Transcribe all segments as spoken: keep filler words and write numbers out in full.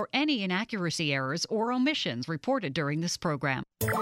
for any inaccuracy errors or omissions reported during this program.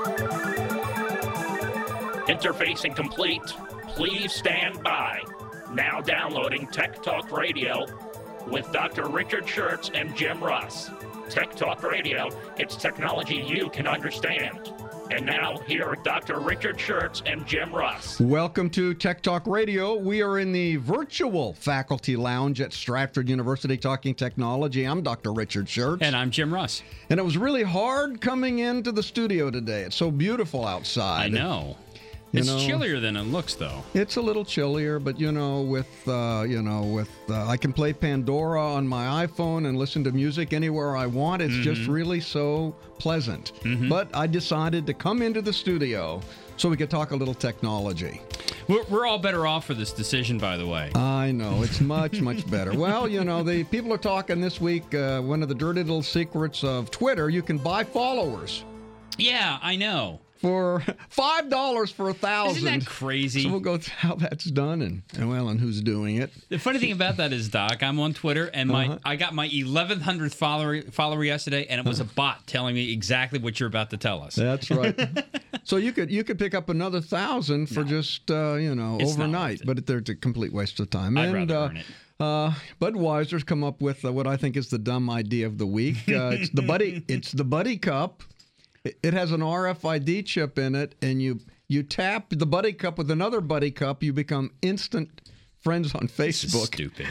Interfacing complete. Please stand by. Now downloading Tech Talk Radio with Doctor Richard Schertz and Jim Russ. Tech Talk Radio, it's technology you can understand. And now, here are Doctor Richard Schertz and Jim Russ. Welcome to Tech Talk Radio. We are in the virtual faculty lounge at Stratford University talking technology. I'm Doctor Richard Schertz. And I'm Jim Russ. And it was really hard coming into the studio today. It's so beautiful outside. I know. You it's know, chillier than it looks, though. It's a little chillier, but you know, with uh, you know, with uh, I can play Pandora on my iPhone and listen to music anywhere I want. It's mm-hmm. just really so pleasant. Mm-hmm. But I decided to come into the studio so we could talk a little technology. We're, we're all better off for this decision, by the way. I know. It's much, much better. Well, you know, the people are talking this week, uh, one of the dirty little secrets of Twitter, you can buy followers. Yeah, I know. For five dollars for a thousand. Isn't that crazy? So we'll go through how that's done and, and well, and who's doing it. The funny thing about that is, Doc, I'm on Twitter, and my uh-huh. I got my eleven hundredth follower follower yesterday, and it was a bot telling me exactly what you're about to tell us. That's right. So you could you could pick up another thousand for no. just uh, you know it's overnight, but it, it's a complete waste of time. I'd and, rather uh, earn it. Uh, Budweiser's come up with uh, what I think is the dumb idea of the week. Uh, it's the buddy. It's the Buddy Cup. It has an R F I D chip in it, and you you tap the Buddy Cup with another Buddy Cup, you become instant friends on Facebook. Stupid.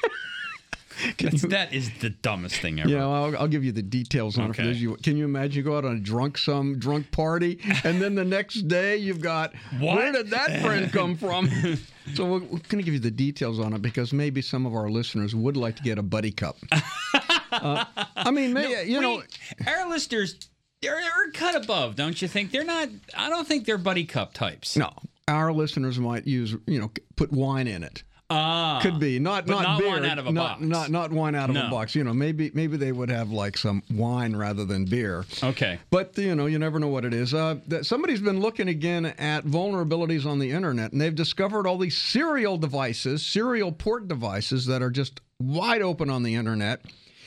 you, that is the dumbest thing ever. Yeah, I'll, I'll give you the details on okay. it. You, can you imagine you go out on a drunk some drunk party, and then the next day you've got, what? Where did that friend come from? So we're, we're going to give you the details on it because maybe some of our listeners would like to get a Buddy Cup. uh, I mean, maybe, no, you know. We, our listeners... They're a cut above, don't you think? They're not, I don't think they're Buddy Cup types. No. Our listeners might use, you know, put wine in it. Ah. Could be. Not, but not, not beer. wine out of a not, box. Not, not wine out of no. a box. You know, maybe maybe they would have like some wine rather than beer. Okay. But, you know, you never know what it is. Uh, that somebody's been looking again at vulnerabilities on the internet, and they've discovered all these serial devices, serial port devices that are just wide open on the internet.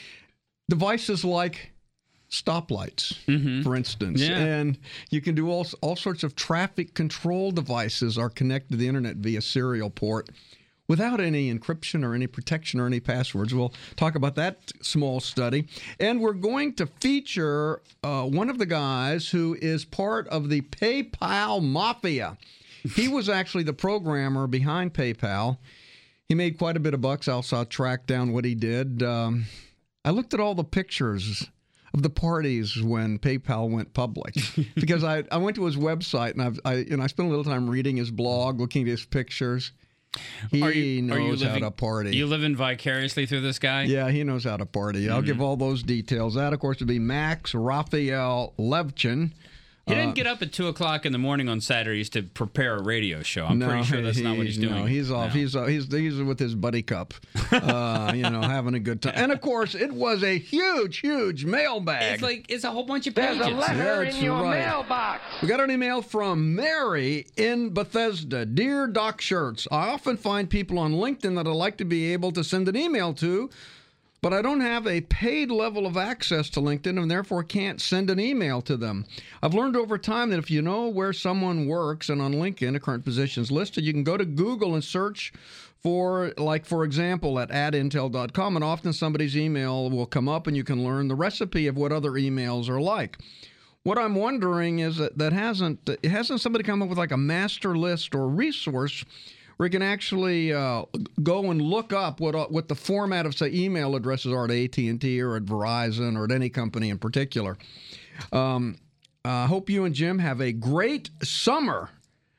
Devices like stoplights, mm-hmm. for instance. Yeah. And you can do all, all sorts of traffic control devices are connected to the internet via serial port without any encryption or any protection or any passwords. We'll talk about that small study. And we're going to feature uh, one of the guys who is part of the PayPal Mafia. He was actually the programmer behind PayPal. He made quite a bit of bucks. I also tracked down what he did. Um, I looked at all the pictures of the parties when PayPal went public, because I, I went to his website and I've I you know I spent a little time reading his blog, looking at his pictures. He are you, knows are you living, how to party. You living vicariously through this guy? Yeah, he knows how to party. Mm-hmm. I'll give all those details. That, of course, would be Max Raphael Levchin. He didn't uh, get up at two o'clock in the morning on Saturdays to prepare a radio show. I'm no, pretty sure that's he, not what he's doing. No, he's off. No. He's, uh, he's he's with his Buddy Cup, uh, you know, having a good time. And of course, it was a huge, huge mailbag. It's like it's a whole bunch of pages. There's a letter That's in your right. mailbox. We got an email from Mary in Bethesda. Dear Doc Schertz, I often find people on LinkedIn that I like to be able to send an email to, but I don't have a paid level of access to LinkedIn and therefore can't send an email to them. I've learned over time that if you know where someone works and on LinkedIn a current position is listed, you can go to Google and search for, like, for example, at add intel dot com, and often somebody's email will come up and you can learn the recipe of what other emails are like. What I'm wondering is that, that hasn't, hasn't somebody come up with like a master list or resource where you can actually uh, go and look up what uh, what the format of, say, email addresses are at A T and T or at Verizon or at any company in particular. Um, I uh, hope you and Jim have a great summer.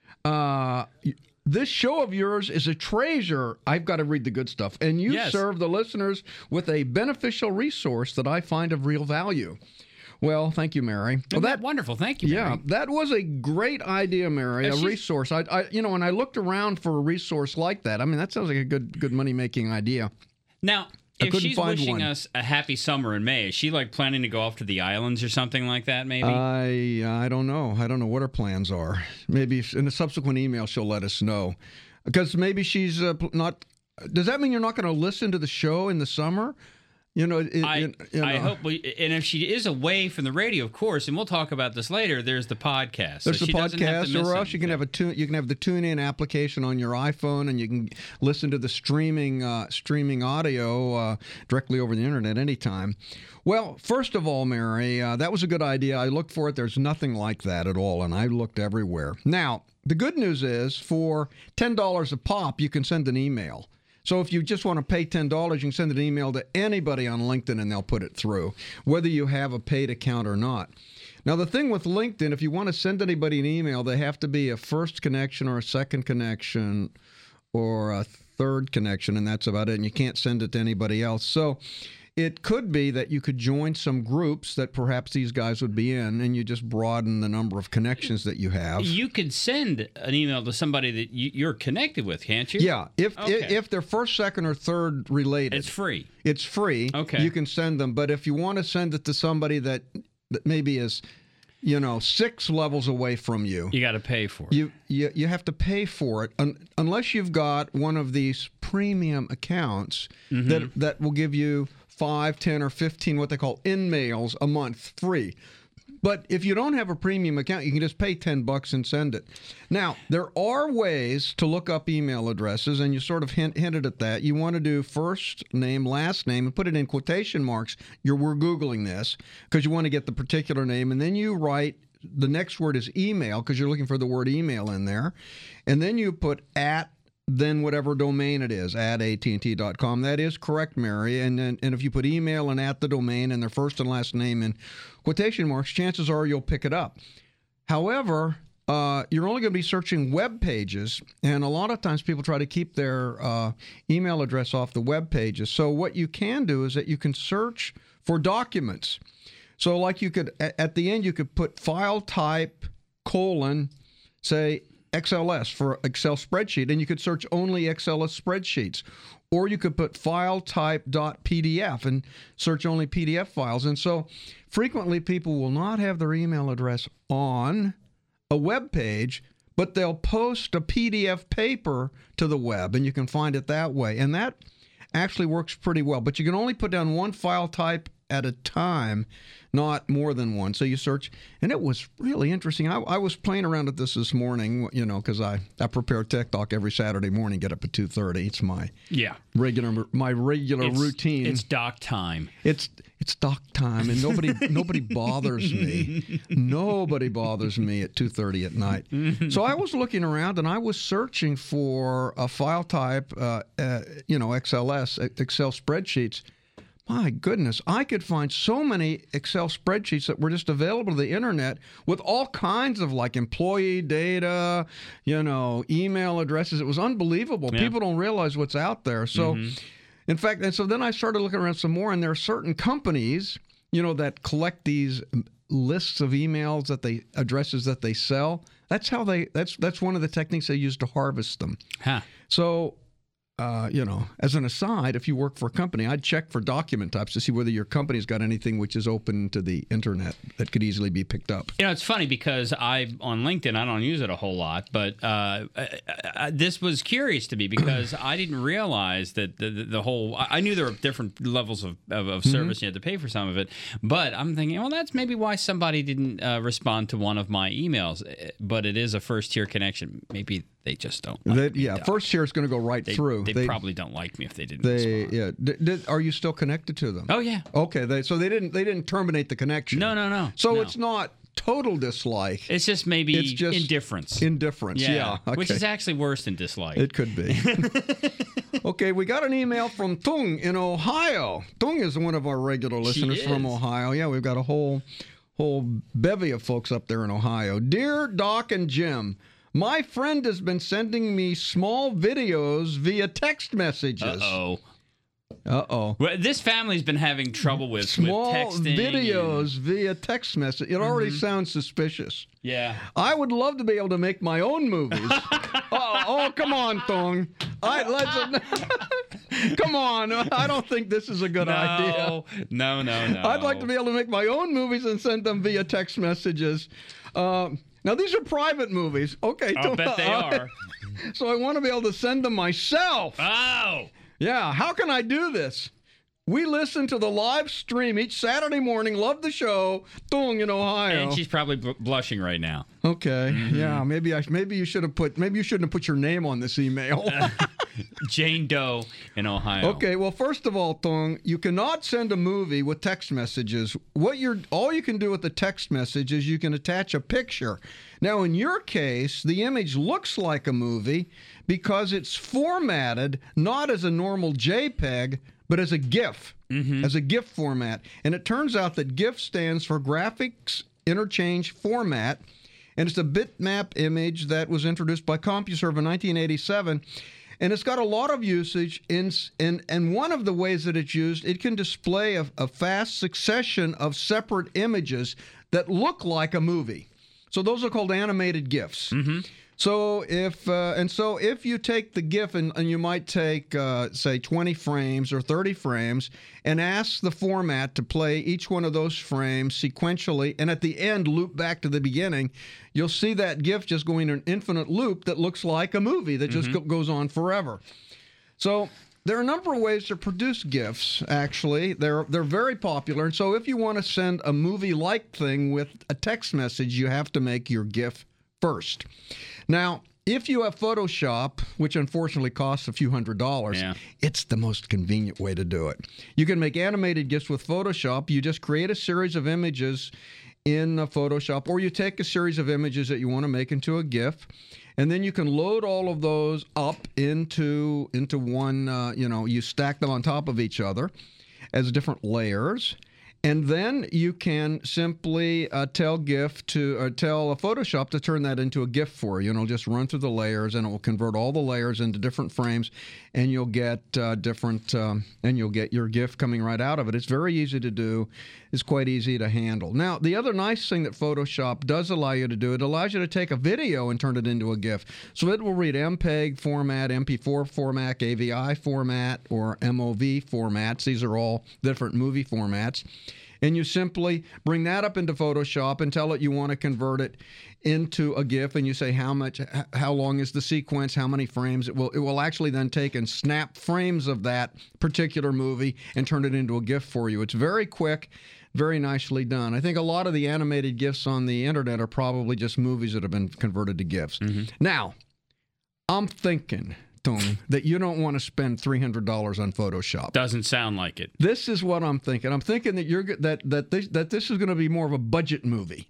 Uh, this show of yours is a treasure. I've got to read the good stuff. And you yes. serve the listeners with a beneficial resource that I find of real value. Well, thank you, Mary. Well, that wonderful. Thank you, Mary. Yeah, that was a great idea, Mary. Yeah, a she's... resource. I, I, you know, when I looked around for a resource like that, I mean, that sounds like a good, good money making idea. Now, I if she's find wishing one. us a happy summer in May, is she like planning to go off to the islands or something like that? Maybe. I, I don't know. I don't know what her plans are. Maybe in a subsequent email she'll let us know, because maybe she's uh, not. Does that mean you're not going to listen to the show in the summer? You know, it, I, you, you know. I hope, we, and if she is away from the radio, of course, and we'll talk about this later. There's the podcast. There's so the she doesn't have to podcast, miss or else you can anything. have a tune. You can have the TuneIn application on your iPhone, and you can listen to the streaming uh, streaming audio uh, directly over the internet anytime. Well, first of all, Mary, uh, that was a good idea. I looked for it. There's nothing like that at all, and I looked everywhere. Now, the good news is, for ten dollars a pop, you can send an email. So if you just want to pay ten dollars, you can send an email to anybody on LinkedIn and they'll put it through, whether you have a paid account or not. Now, the thing with LinkedIn, if you want to send anybody an email, they have to be a first connection or a second connection or a third connection, and that's about it. And you can't send it to anybody else. So it could be that you could join some groups that perhaps these guys would be in, and you just broaden the number of connections that you have. You could send an email to somebody that you, you're connected with, can't you? Yeah, if, Okay. if if they're first, second, or third related, It's free. it's free. Okay. You can send them, but if you want to send it to somebody that, that maybe is, you know, six levels away from you, You got to pay for it. you, you you have to pay for it un, unless you've got one of these premium accounts Mm-hmm. that that will give you five, ten, or fifteen what they call in-mails a month free. But if you don't have a premium account, you can just pay ten bucks and send it. Now, there are ways to look up email addresses, and you sort of hint, hinted at that. You want to do first name, last name, and put it in quotation marks. You're, we're Googling this because you want to get the particular name, and then you write the next word is email because you're looking for the word email in there. And then you put at then whatever domain it is, at A T and T dot com. That is correct, Mary. And then, and if you put email and at the domain and their first and last name in quotation marks, chances are you'll pick it up. However, uh, you're only going to be searching web pages, and a lot of times people try to keep their uh, email address off the web pages. So what you can do is that you can search for documents. So like you could, at the end, you could put file type, colon, say, X L S for Excel spreadsheet, and you could search only X L S spreadsheets. Or you could put file type dot P D F and search only P D F files. And so frequently people will not have their email address on a web page, but they'll post a P D F paper to the web, and you can find it that way. And that actually works pretty well. But you can only put down one file type at a time, not more than one. So you search, and it was really interesting. I, I was playing around with this this morning, you know, because I, I prepare Tech Talk every Saturday morning, get up at two thirty. It's my Yeah. regular my regular It's, routine. It's doc time. It's it's doc time, and nobody nobody bothers me. Nobody bothers me at two thirty at night. So I was looking around, and I was searching for a file type, uh, uh, you know, X L S, Excel spreadsheets. My goodness, I could find so many Excel spreadsheets that were just available to the internet with all kinds of like employee data, you know, email addresses. It was unbelievable. Yeah. People don't realize what's out there. So, in fact, and so then I started looking around some more, and there are certain companies, you know, that collect these lists of emails that they addresses that they sell. That's how they. That's that's one of the techniques they use to harvest them. Huh. So. Uh, you know, as an aside, if you work for a company, I'd check for document types to see whether your company's got anything which is open to the internet that could easily be picked up. You know, it's funny because I on LinkedIn, I don't use it a whole lot, but uh, I, I, this was curious to me because I didn't realize that the, the, the whole. I knew there were different levels of, of, of service. Mm-hmm. You had to pay for some of it, but I'm thinking, well, that's maybe why somebody didn't uh, respond to one of my emails. But it is a first tier connection. Maybe they just don't. Like That, me, yeah, Doc. first tier is going to go right They, through. they, probably don't like me if they didn't They respond. yeah. Did, did, are you still connected to them? Oh yeah. Okay. They, so they didn't they didn't terminate the connection. No, no, no. So no. it's not total dislike. It's just maybe It's just indifference. Indifference. Yeah. Okay. Which is actually worse than dislike. It could be. Okay, we got an email from Tung in Ohio. Tung is one of our regular She listeners from is. Ohio. Yeah, we've got a whole whole bevy of folks up there in Ohio. Dear Doc and Jim, my friend has been sending me small videos via text messages. Uh-oh. Uh-oh. Well, this family's been having trouble with, Small with texting. videos and- via text message. It already sounds suspicious. yeah. I would love to be able to make my own movies. oh, oh, come on, Thong. I, let's, come on. I don't think this is a good no, idea. No, no, no. I'd like to be able to make my own movies and send them via text messages. Um, now, these are private movies. Okay. I'll bet they are. So I want to be able to send them myself. Oh! Yeah. How can I do this? We listen to the live stream each Saturday morning. Love the show. Tung in Ohio. And she's probably bl- blushing right now. Okay. Mm-hmm. Yeah. Maybe I. Maybe you should have put. Maybe you shouldn't have put your name on this email. Jane Doe in Ohio. Okay. Well, first of all, Tung, you cannot send a movie with text messages. What you're all you can do with the text message is you can attach a picture. Now, in your case, the image looks like a movie because it's formatted not as a normal JPEG, but as a GIF, mm-hmm. as a GIF format. And it turns out that GIF stands for Graphics Interchange Format, and it's a bitmap image that was introduced by CompuServe in nineteen eighty-seven. And it's got a lot of usage, in, in, and one of the ways that it's used, it can display a, a fast succession of separate images that look like a movie. So those are called animated GIFs. Mm-hmm. So if uh, and so if you take the GIF and, and you might take uh, say twenty frames or thirty frames and ask the format to play each one of those frames sequentially, and at the end loop back to the beginning, you'll see that GIF just going in an infinite loop that looks like a movie that just mm-hmm. go- goes on forever. So there are a number of ways to produce GIFs, actually. They're they're very popular. And so if you want to send a movie-like thing with a text message, you have to make your GIF first. Now, if you have Photoshop, which unfortunately costs a few hundred dollars, yeah. it's the most convenient way to do it. You can make animated GIFs with Photoshop. You just create a series of images in uh, Photoshop, or you take a series of images that you want to make into a GIF, and then you can load all of those up into into one, uh, you know, you stack them on top of each other as different layers. And then you can simply uh, tell GIF to uh, tell Photoshop to turn that into a GIF for you, and it'll just run through the layers, and it will convert all the layers into different frames, and you'll get uh, different, um, and you'll get your GIF coming right out of it. It's very easy to do. It's quite easy to handle. Now, the other nice thing that Photoshop does allow you to do, it allows you to take a video and turn it into a GIF. So it will read M P E G format, M P four format, A V I format, or M O V formats. These are all different movie formats. And you simply bring that up into Photoshop and tell it you want to convert it into a GIF, and you say how much, how long is the sequence, how many frames. It will it will actually then take and snap frames of that particular movie and turn it into a GIF for you. It's very quick, very nicely done. I think a lot of the animated GIFs on the internet are probably just movies that have been converted to GIFs. Mm-hmm. Now, I'm thinking, Tung, that you don't want to spend three hundred dollars on Photoshop. Doesn't sound like it. This is what I'm thinking. I'm thinking that you're that that this that this is going to be more of a budget movie.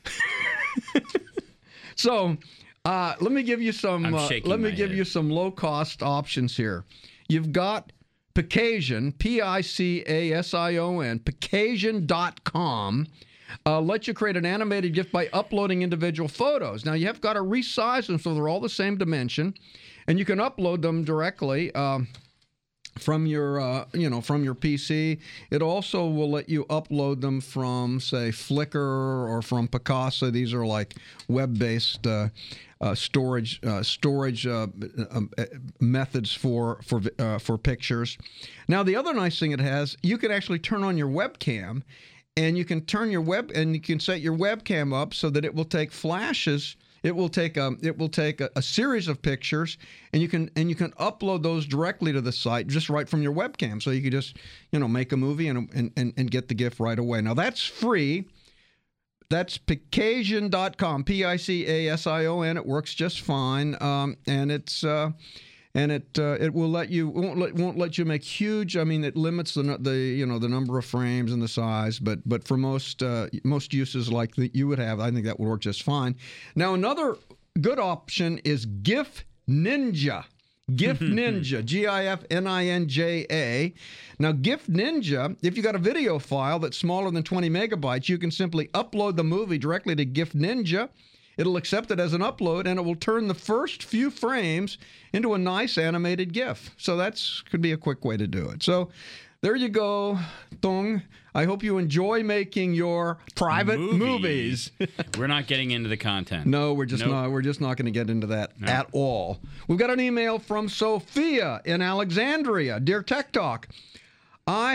So, uh, let me give you some. Uh, let me give head. you some low cost options here. You've got Picasian, P I C A S I O N, Picasian dot com. Uh, let you create an animated GIF by uploading individual photos. Now, you have got to resize them so they're all the same dimension, and you can upload them directly uh, from your, uh, you know, from your P C. It also will let you upload them from, say, Flickr or from Picasa. These are like web-based uh, uh, storage uh, storage uh, uh, methods for for uh, for pictures. Now, the other nice thing it has, you can actually turn on your webcam. And you can turn your web and you can set your webcam up so that it will take flashes. It will take a it will take a, a series of pictures, and you can and you can upload those directly to the site just right from your webcam. So you can just you know make a movie and and and, and get the GIF right away. Now that's free. That's Picasian dot com, P I C A S I O N. It works just fine, um, and it's. Uh, And it uh, it will let you won't let won't let you make huge. I mean, it limits the the you know the number of frames and the size. But but for most uh, most uses like that you would have, I think that would work just fine. Now another good option is GIF Ninja. GIF Ninja, G I F N I N J A. Now, GIF Ninja, if you got a video file that's smaller than twenty megabytes, you can simply upload the movie directly to GIF Ninja. It'll accept it as an upload, and it will turn the first few frames into a nice animated GIF. So that's could be a quick way to do it. So there you go, Tung. I hope you enjoy making your private movies. movies. We're not getting into the content. No, we're just nope. not. We're just not going to get into that no. at all. We've got an email from Sophia in Alexandria. Dear Tech Talk, I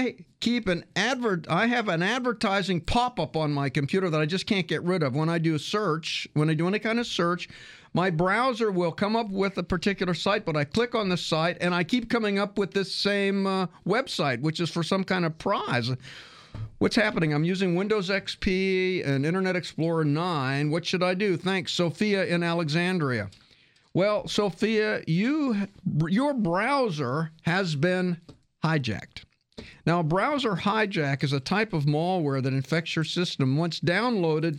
keep an advert. I have an advertising pop-up on my computer that I just can't get rid of. When I do a search, when I do any kind of search, my browser will come up with a particular site, but I click on the site and I keep coming up with this same uh, website, which is for some kind of prize. What's happening? I'm using Windows X P and Internet Explorer nine. What should I do? Thanks, Sophia in Alexandria. Well, Sophia, you your browser has been hijacked. Now, a browser hijack is a type of malware that infects your system. Once downloaded,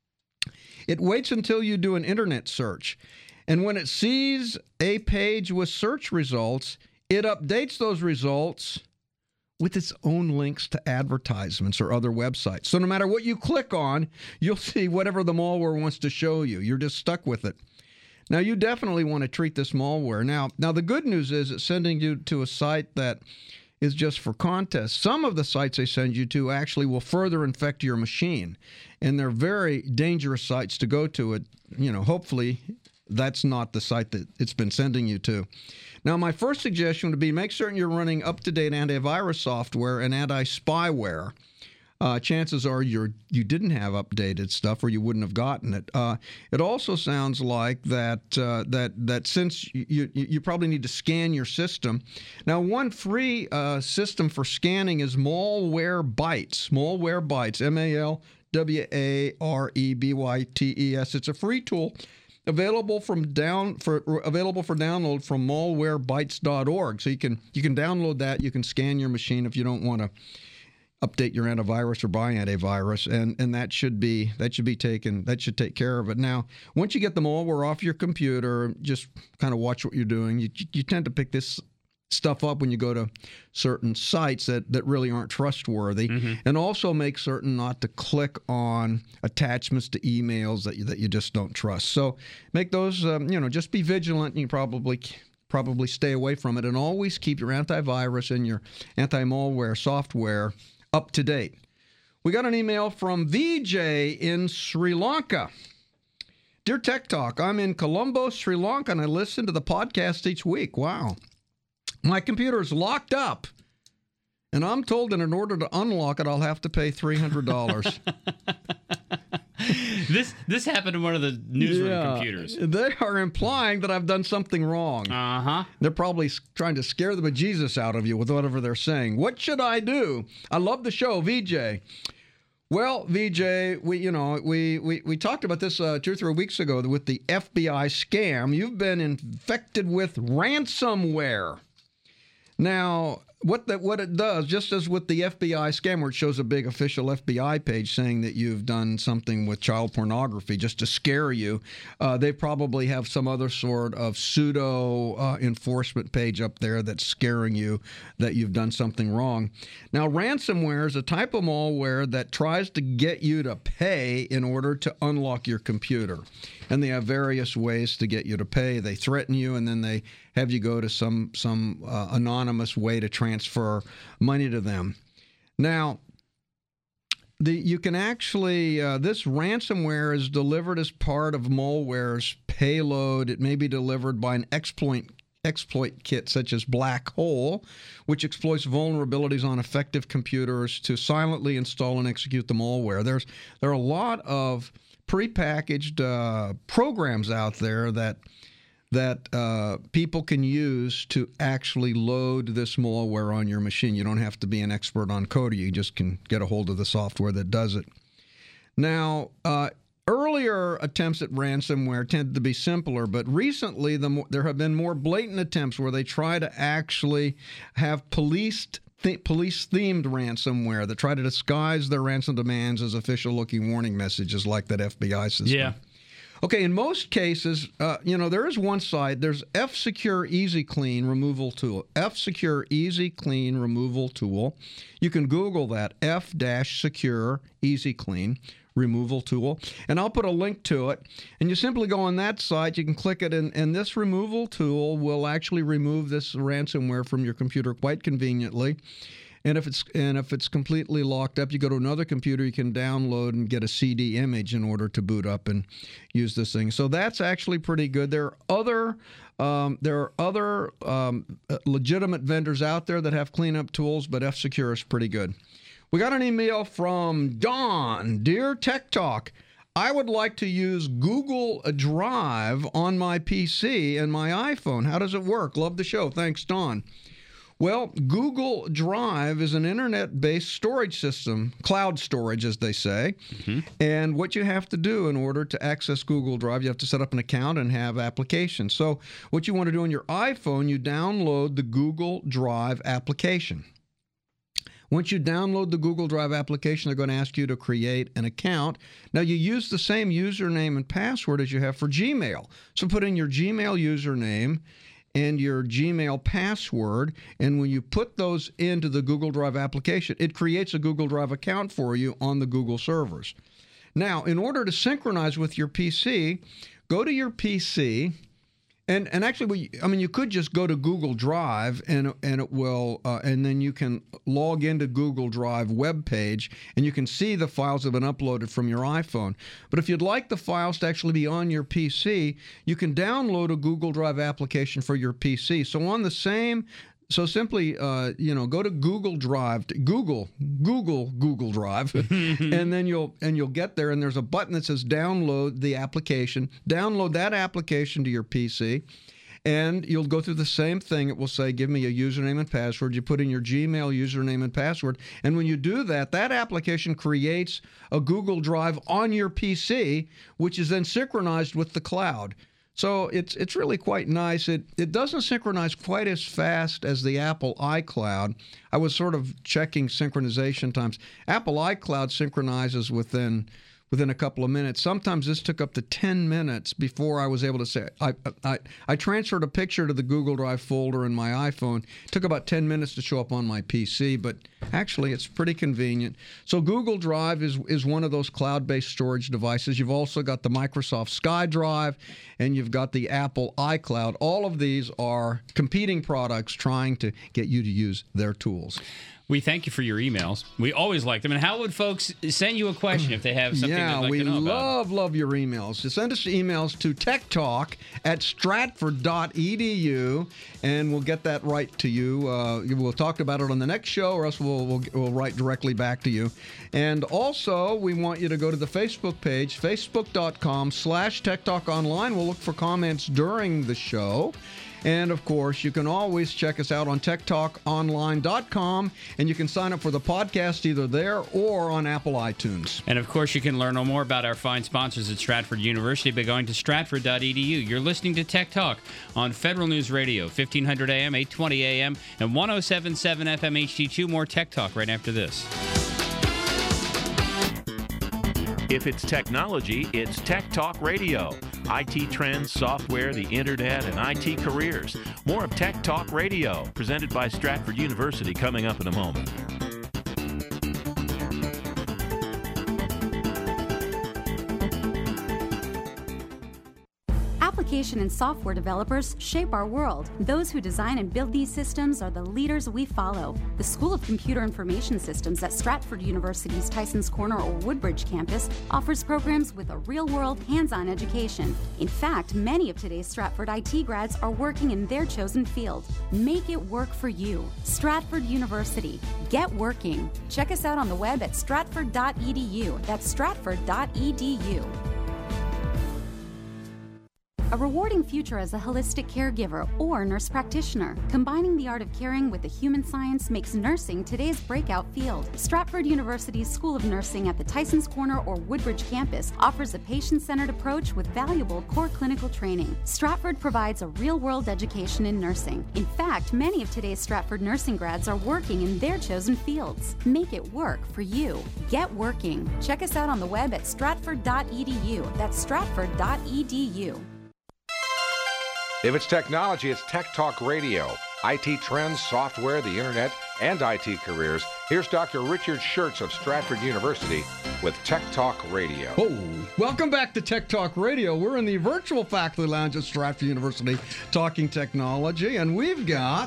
it waits until you do an internet search. And when it sees a page with search results, it updates those results with its own links to advertisements or other websites. So no matter what you click on, you'll see whatever the malware wants to show you. You're just stuck with it. Now, you definitely want to treat this malware. Now, now the good news is it's sending you to a site that is just for contests. Some of the sites they send you to actually will further infect your machine, and they're very dangerous sites to go to. It, you know, hopefully that's not the site that it's been sending you to. Now, my first suggestion would be make certain you're running up-to-date antivirus software and anti-spyware. Uh, chances are you're, you didn't have updated stuff or you wouldn't have gotten it. Uh, it also sounds like that uh, that that since you, you, you probably need to scan your system. Now, one free uh, system for scanning is Malwarebytes. Malwarebytes, M A L W A R E B Y T E S. It's a free tool available from down for available for download from malwarebytes dot org. So you can you can download that. You can scan your machine if you don't want to update your antivirus or buy antivirus, and and that should be that should be taken that should take care of it. Now, once you get the malware off your computer, just kind of watch what you're doing. You you tend to pick this stuff up when you go to certain sites that, that really aren't trustworthy, mm-hmm. and also make certain not to click on attachments to emails that you, that you just don't trust. So make those, um, you know, just be vigilant. And you probably probably stay away from it, and always keep your antivirus and your anti-malware software up to date. We got an email from V J in Sri Lanka. Dear Tech Talk, I'm in Colombo, Sri Lanka, and I listen to the podcast each week. Wow. My computer is locked up, and I'm told that in order to unlock it, I'll have to pay three hundred dollars. This this happened to one of the newsroom yeah, computers. They are implying that I've done something wrong. Uh-huh. They're probably trying to scare the bejesus out of you with whatever they're saying. What should I do? I love the show, V J. Well, V J, we you know we we, we talked about this uh, two or three weeks ago with the F B I scam. You've been infected with ransomware. Now, what that what it does, just as with the F B I scam, where it shows a big official F B I page saying that you've done something with child pornography just to scare you, uh, they probably have some other sort of pseudo uh, enforcement page up there that's scaring you that you've done something wrong. Now, ransomware is a type of malware that tries to get you to pay in order to unlock your computer. And they have various ways to get you to pay. They threaten you, and then they have you go to some some uh, anonymous way to transfer money to them. Now, the you can actually, uh, this ransomware is delivered as part of malware's payload. It may be delivered by an exploit exploit kit such as Black Hole, which exploits vulnerabilities on effective computers to silently install and execute the malware. There's there are a lot of prepackaged uh, programs out there that that uh, people can use to actually load this malware on your machine. You don't have to be an expert on coding. You just can get a hold of the software that does it. Now, uh, earlier attempts at ransomware tended to be simpler, but recently the, there have been more blatant attempts where they try to actually have policed Th- police-themed ransomware that try to disguise their ransom demands as official-looking warning messages like that F B I system. Yeah. Okay, in most cases, uh, you know, there is one site. There's F-Secure Easy Clean Removal Tool. F-Secure Easy Clean Removal Tool. You can Google that, F-Secure Easy Clean Removal Tool, and I'll put a link to it. And you simply go on that site, you can click it, and, and this removal tool will actually remove this ransomware from your computer quite conveniently. And if it's and if it's completely locked up, you go to another computer, you can download and get a C D image in order to boot up and use this thing. So that's actually pretty good. There are other um, there are other um, legitimate vendors out there that have cleanup tools, but F-Secure is pretty good. We got an email from Don. Dear Tech Talk, I would like to use Google Drive on my P C and my iPhone. How does it work? Love the show. Thanks, Don. Well, Google Drive is an internet-based storage system, cloud storage, as they say. Mm-hmm. And what you have to do in order to access Google Drive, you have to set up an account and have applications. So what you want to do on your iPhone, you download the Google Drive application. Once you download the Google Drive application, they're going to ask you to create an account. Now, you use the same username and password as you have for Gmail. So put in your Gmail username and your Gmail password, and when you put those into the Google Drive application, it creates a Google Drive account for you on the Google servers. Now, in order to synchronize with your P C, go to your P C, and and actually, I mean, you could just go to Google Drive, and and it will, uh, and then you can log into Google Drive web page, and you can see the files that have been uploaded from your iPhone. But if you'd like the files to actually be on your P C, you can download a Google Drive application for your P C. So on the same So simply, uh, you know, go to Google Drive, Google, Google, Google Drive, and then you'll and you'll get there, and there's a button that says download the application. Download that application to your P C, and you'll go through the same thing. It will say, give me a username and password. You put in your Gmail username and password, and when you do that, that application creates a Google Drive on your P C, which is then synchronized with the cloud. So it's it's really quite nice. It it doesn't synchronize quite as fast as the Apple iCloud. I was sort of checking synchronization times. Apple iCloud synchronizes within within a couple of minutes. Sometimes this took up to ten minutes before I was able to say. I I I transferred a picture to the Google Drive folder in my iPhone. It took about ten minutes to show up on my P C, but actually it's pretty convenient. So Google Drive is is one of those cloud-based storage devices. You've also got the Microsoft SkyDrive, and you've got the Apple iCloud. All of these are competing products trying to get you to use their tools. We thank you for your emails. We always like them. And how would folks send you a question if they have something yeah, they'd like we to know about? love, love your emails. So send us emails to techtalk at stratford dot e d u, and we'll get that right to you. Uh, we'll talk about it on the next show, or else we'll, we'll, we'll write directly back to you. And also, we want you to go to the Facebook page, facebook.com slash techtalkonline. We'll look for comments during the show. And, of course, you can always check us out on tech talk online dot com, and you can sign up for the podcast either there or on Apple iTunes. And, of course, you can learn more about our fine sponsors at Stratford University by going to stratford dot e d u. You're listening to Tech Talk on Federal News Radio, fifteen hundred A M, eight twenty A M, and one oh seven point seven F M H D two. More Tech Talk right after this. If it's technology, it's Tech Talk Radio. I T trends, software, the internet, and I T careers. More of Tech Talk Radio, presented by Stratford University, coming up in a moment. Application and software developers shape our world. Those who design and build these systems are the leaders we follow. The School of Computer Information Systems at Stratford University's Tysons Corner or Woodbridge campus offers programs with a real-world, hands-on education. In fact, many of today's Stratford I T grads are working in their chosen field. Make it work for you. Stratford University. Get working. Check us out on the web at stratford dot e d u. That's stratford dot e d u. A rewarding future as a holistic caregiver or nurse practitioner. Combining the art of caring with the human science makes nursing today's breakout field. Stratford University's School of Nursing at the Tysons Corner or Woodbridge campus offers a patient-centered approach with valuable core clinical training. Stratford provides a real-world education in nursing. In fact, many of today's Stratford nursing grads are working in their chosen fields. Make it work for you. Get working. Check us out on the web at stratford dot e d u. That's stratford dot e d u. If it's technology, it's Tech Talk Radio. I T trends, software, the internet, and I T careers. Here's Doctor Richard Schertz of Stratford University with Tech Talk Radio. Oh, welcome back to Tech Talk Radio. We're in the virtual faculty lounge at Stratford University talking technology, and we've got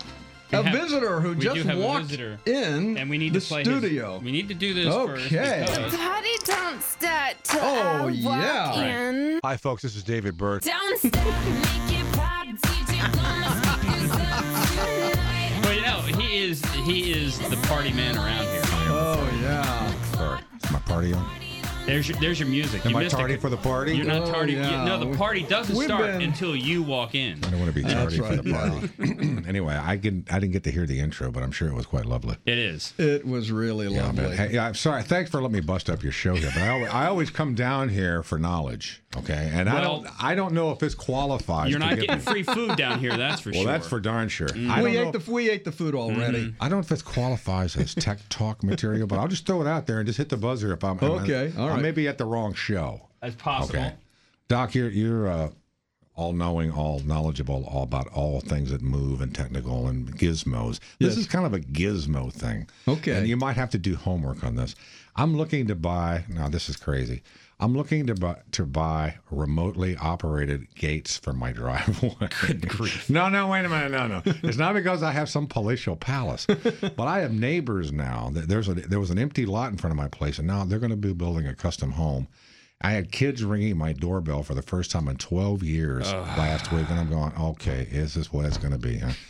A have- visitor who we just do have a walked visitor. in And we need the to play studio. His, we need to do this Okay. first. because- Daddy, don't start to Oh, walk yeah. in. Hi, folks. This is David Byrd. Don't stop, make it pop. D J gonna speak this up tonight. Well, you know, he is he is the party man around here. Oh, yeah. Sorry. Is my party on? There's your, there's your music. Am you I missed tardy it. for the party? You're not Oh, tardy. you- yeah. no, the party doesn't We've start been- until you walk in. I don't want to be tardy That's for the right, party. Anyway, I can I didn't get to hear the intro, but I'm sure it was quite lovely. It is. It was really Yeah, lovely. man. Hey, yeah, I'm sorry. Thanks for letting me bust up your show here, but I always, I always come down here for knowledge. Okay, and I Well, don't I don't know if this qualifies. You're to not get getting me- free food down here, that's for Well, sure. that's for darn sure. I we don't ate know. the we ate the food already. I don't know if this qualifies as tech talk material, but I'll just throw it out there and just hit the buzzer if I'm Okay, all I right. may be at the wrong show. That's possible. Okay, Doc, you're you're uh, all knowing, all knowledgeable, all about all things that move and technical and gizmos. This Yes. is kind of a gizmo thing. Okay. And you might have to do homework on this. I'm looking to buy. Now this is crazy. I'm looking to buy to buy remotely operated gates for my driveway. Good grief! No, no, wait a minute. No, no. It's not because I have some palatial palace, but I have neighbors now. There's a there was an empty lot in front of my place, and now they're going to be building a custom home. I had kids ringing my doorbell for the first time in twelve years last week, and I'm going, okay, is this what it's going to be? Huh?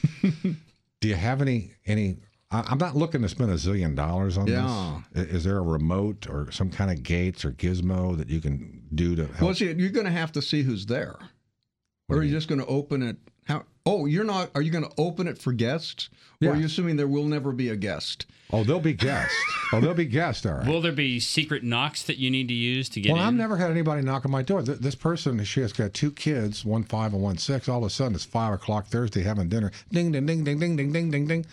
Do you have any any? I- I'm not looking to spend a zillion dollars on Yeah. this. I- Is there a remote or some kind of gates or gizmo that you can do to help? Well, see, you're going to have to see who's there, or are you just going to open it? How? Oh, you're not. Are you going to open it for guests, or are Yeah. you assuming there will never be a guest? Oh, there'll be guests. Oh, there'll be guests. All right. Will there be secret knocks that you need to use to get Well, in? I've never had anybody knock on my door. Th- This person, she has got two kids, one five and one six. All of a sudden, it's five o'clock Thursday having dinner. Ding, ding, ding, ding, ding, ding, ding, ding, ding.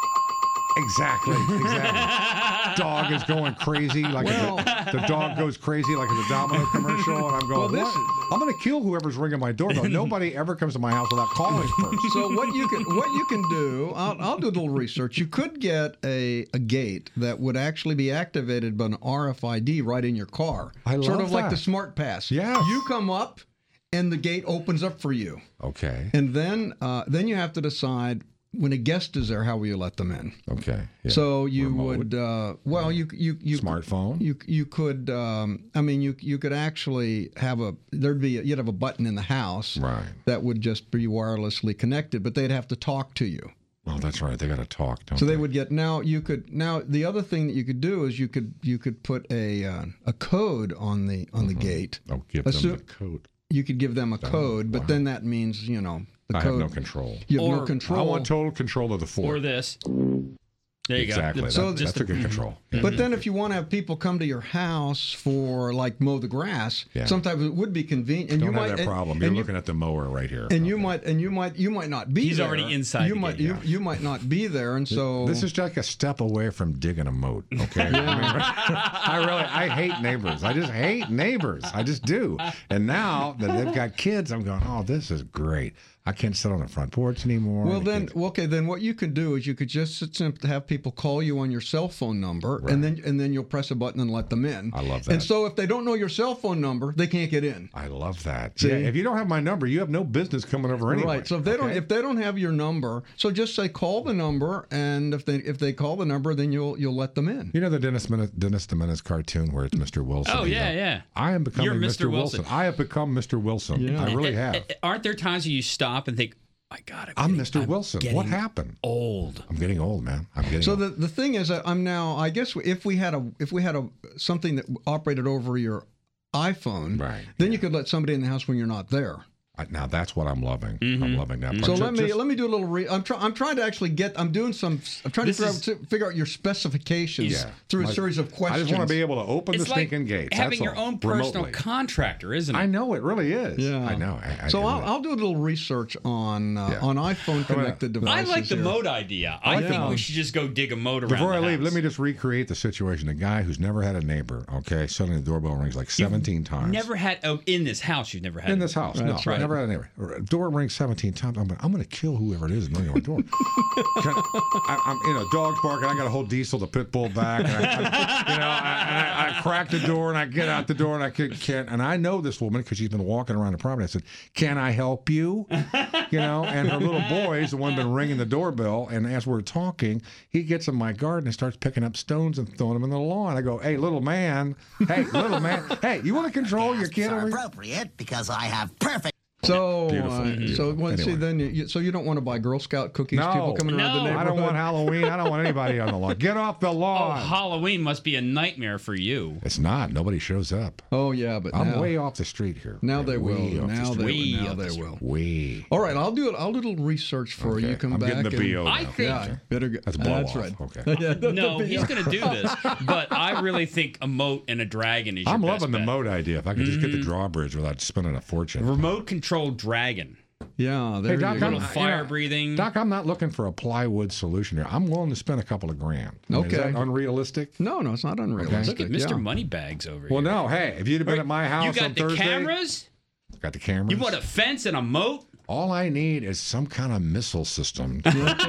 Exactly, exactly. Dog is going crazy. Like Well- a, the dog goes crazy like it's a Domino commercial, and I'm going. Well, this- what? I'm going to kill whoever's ringing my doorbell. Nobody ever comes to my house without calling first. So what you can what you can do, I'll, I'll do a little research. You could get a, a gate that would actually be activated by an R F I D right in your car, I sort love of like that. the Smart Pass. Yes. You come up, and the gate opens up for you, Okay. and then uh, then you have to decide when a guest is there, how will you let them in? Okay. yeah. So you Remote. would, uh, well, you you you Smartphone? You you could, um, I mean, you you could actually have a there'd be a, you'd have a button in the house Right. that would just be wirelessly connected, but they'd have to talk to you. Oh, that's right. They got to talk. Don't So they would get now. You could now the other thing that you could do is you could you could put a uh, a code on the on the gate. Oh, give Assume- them the code. You could give them a code, but then that means you know the I code. have no control. You have no Or- control. I want total control of the fort. Or this. There you exactly. go. That- So that's just a good control. Yeah. But then, if you want to have people come to your house for like mow the grass, Yeah. sometimes it would be convenient. And Don't you have might that and- problem. And, You're you, looking at the mower right here. and you Okay. might and you might you might not be. He's there. already inside You the might gate, you, yeah. you might not be there, and so This is just like a step away from digging a moat. Okay. I, mean, I really I hate neighbors. I just hate neighbors. I just do. And now that they've got kids, I'm going, oh, this is great. I can't sit on the front porch anymore. Well, The then, kids- well, okay, then what you could do is you could just sit simply have people call you on your cell phone number, Right. and then and then you'll press a button and let them in. I love And that. so if they don't know your cell phone number, they can't get in. I love that. See? Yeah, if you don't have my number, you have no business coming over anyway. Right. So if they don't okay? if they don't have your number, so just say call the number, and if they if they call the number, then you'll you'll let them in. You know the Dennis Menace, Dennis the Menace cartoon where it's Mister Wilson? Oh, You yeah, know, yeah. I am becoming You're Mister Mister Wilson. Wilson. I have become Mister Wilson. Yeah. I really have. Aren't there times where you stop and think, my God, I'm, I'm getting- Mister I'm Wilson. getting What happened? Old. I'm getting old, man. I'm getting So old. the the thing is that I'm now. I guess if we had a if we had a something that operated over your iPhone, Right, then you could let somebody in the house when you're not there. I- now that's what I'm loving. I'm loving that. So But let ju- me just- let me do a little. Re- I'm trying. I'm trying to actually get. I'm doing some. I'm trying to This figure, is- out, to figure out your specifications Yeah. through a My- series of I questions. just want to be able to open It's the like stinking gates. having that's your all, own personal remotely. contractor, isn't it? I know it really is. Yeah. I know. I, I So do I'll, it. I'll do a little research on uh, Yeah. on iPhone connected I devices. like the here. moat idea. I Yeah. think we should just go dig a moat around Before I the leave, house. let me just recreate the situation. A guy who's never had a neighbor. Okay, suddenly the doorbell rings like seventeen times. Never had oh, in this house. You've never had in it. this house. No, That's right. no. never had an error. Door rings seventeen times. I'm, I'm going to kill whoever it is knocking on my door. Can, I, I'm, you know, dog's barking. I got to hold Diesel, the pit bull, back. And I, I, you know, I, and I, I crack the door and I get out the door and I can, can and I know this woman because she's been walking around the property. I said, "Can I help you?" You know, and her little boy's the one been ringing the doorbell. And as we're talking, he gets in my garden and starts picking up stones and throwing them in the lawn. I go, "Hey, little man, hey, little man, hey, you want to control your kid?" Are over here?" appropriate because I have perfect. So, Beautiful. uh, so well, see, Anyway. then you, you, so you don't want to buy Girl Scout cookies? No, people coming around the No. neighborhood. I don't want Halloween. I don't want anybody on the lawn. Get off the Oh, lawn. Halloween must be a nightmare for you. It's not. Nobody shows up. Oh yeah, but I'm now, way off the street here. now they will. Way off the Now street. they, Way now off the they street. will. Way. All right, I'll do it. I'll do a little research for you. Okay, Come I'm back. getting the and- B O now. I think- Yeah, better go. That's blow That's off. right. Okay. Yeah, the- No, the he's B O. going to do this, but I really think a moat and a dragon is your I'm best loving the bet. moat idea. If I could just Mm-hmm. get the drawbridge without spending a fortune. Remote controlled dragon. Yeah, there Hey, Doc, you go. I'm- Little I- fire you know, breathing. Doc, I'm not looking for a plywood solution here. I'm willing to spend a couple of grand. I mean, Is Okay. that unrealistic? No, no, it's not unrealistic. Look at Mister Yeah. Moneybags over Well, here. no. Hey, if you'd have been at my house You got on the Thursday, cameras? got the cameras. You want a fence and a moat? All I need is some kind of missile system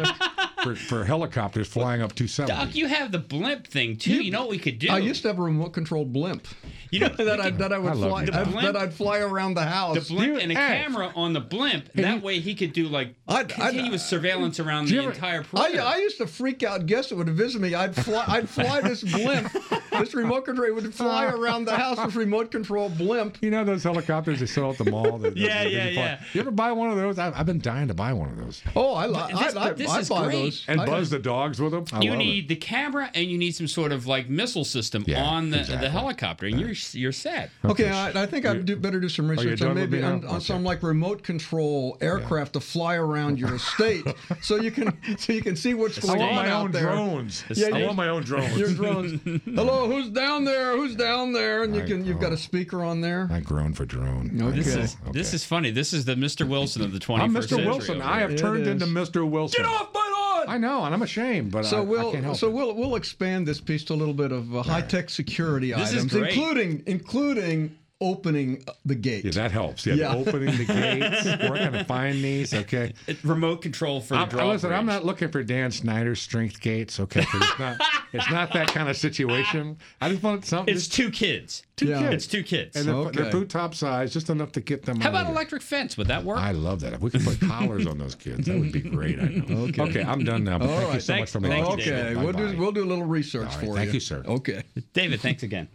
for, for helicopters flying up two seventy. Doc, you have the blimp thing too. You, know what we could do? I used to have a remote controlled blimp you know, that I that I would I love fly you. The I'd- blimp- that I'd fly around the house. the blimp You- and a hey. camera on the blimp. That way he could do like I'd- I'd- continuous surveillance around Do you the ever- entire I, perimeter. I used to freak out guests that would visit me. I'd fly I'd fly this blimp. This remote control would fly around the house. This remote control blimp. You know those helicopters they sell at the mall? That, that- Yeah, that yeah, you fly- yeah. You ever buy one of those? I've, I've been dying to buy one of those. Oh, I li- This- I, I, this I is buy great. those. And I- buzz the dogs with them. I you love need it. the camera and you need some sort of like missile system Yeah, on the, exactly. the helicopter, and you're you're set. Okay, I, I think I'd do, better do some you research done on with maybe me now? on, on Okay. some like remote control aircraft to fly around your estate, so you can so you can see what's I going want on my out own there. drones. Yeah, I you- want my own drones. Your drones. Hello, who's down there? Who's down there? And you I- can you've got oh. a speaker on there. I groan for drone. Okay. This is Okay. this is funny. This is the Mister Wilson of the twenty-first I'm Mister century. Wilson. over I here. have It turned is. into Mister Wilson. Get off my lawn! I know, and I'm ashamed, but So I, I we'll can't help so it. we'll we'll expand this piece to a little bit of uh, high tech security This is items, great. including including opening the gate. Yeah, that helps. Yeah, Yeah. opening the gates. We're going to find these, okay? It- remote control for the I'm, drawbridge. listen, I'm not looking for Dan Snyder's strength gates, okay? 'Cause it's not, it's not that kind of situation. I just want something. It's just two kids. two Yeah. kids. It's two kids. And they're, Okay. they're boot top size, just enough to get them How out of about here. electric fence? Would that work? I love that. If we could put collars on those kids, that would be great. I know. Okay. Okay, I'm done now. But All thank you right. so Thanks- much for thank making you, it. Okay, David. we'll do Bye-bye. we'll do a little research All right, for thank you. you, sir. Okay. David, thanks again.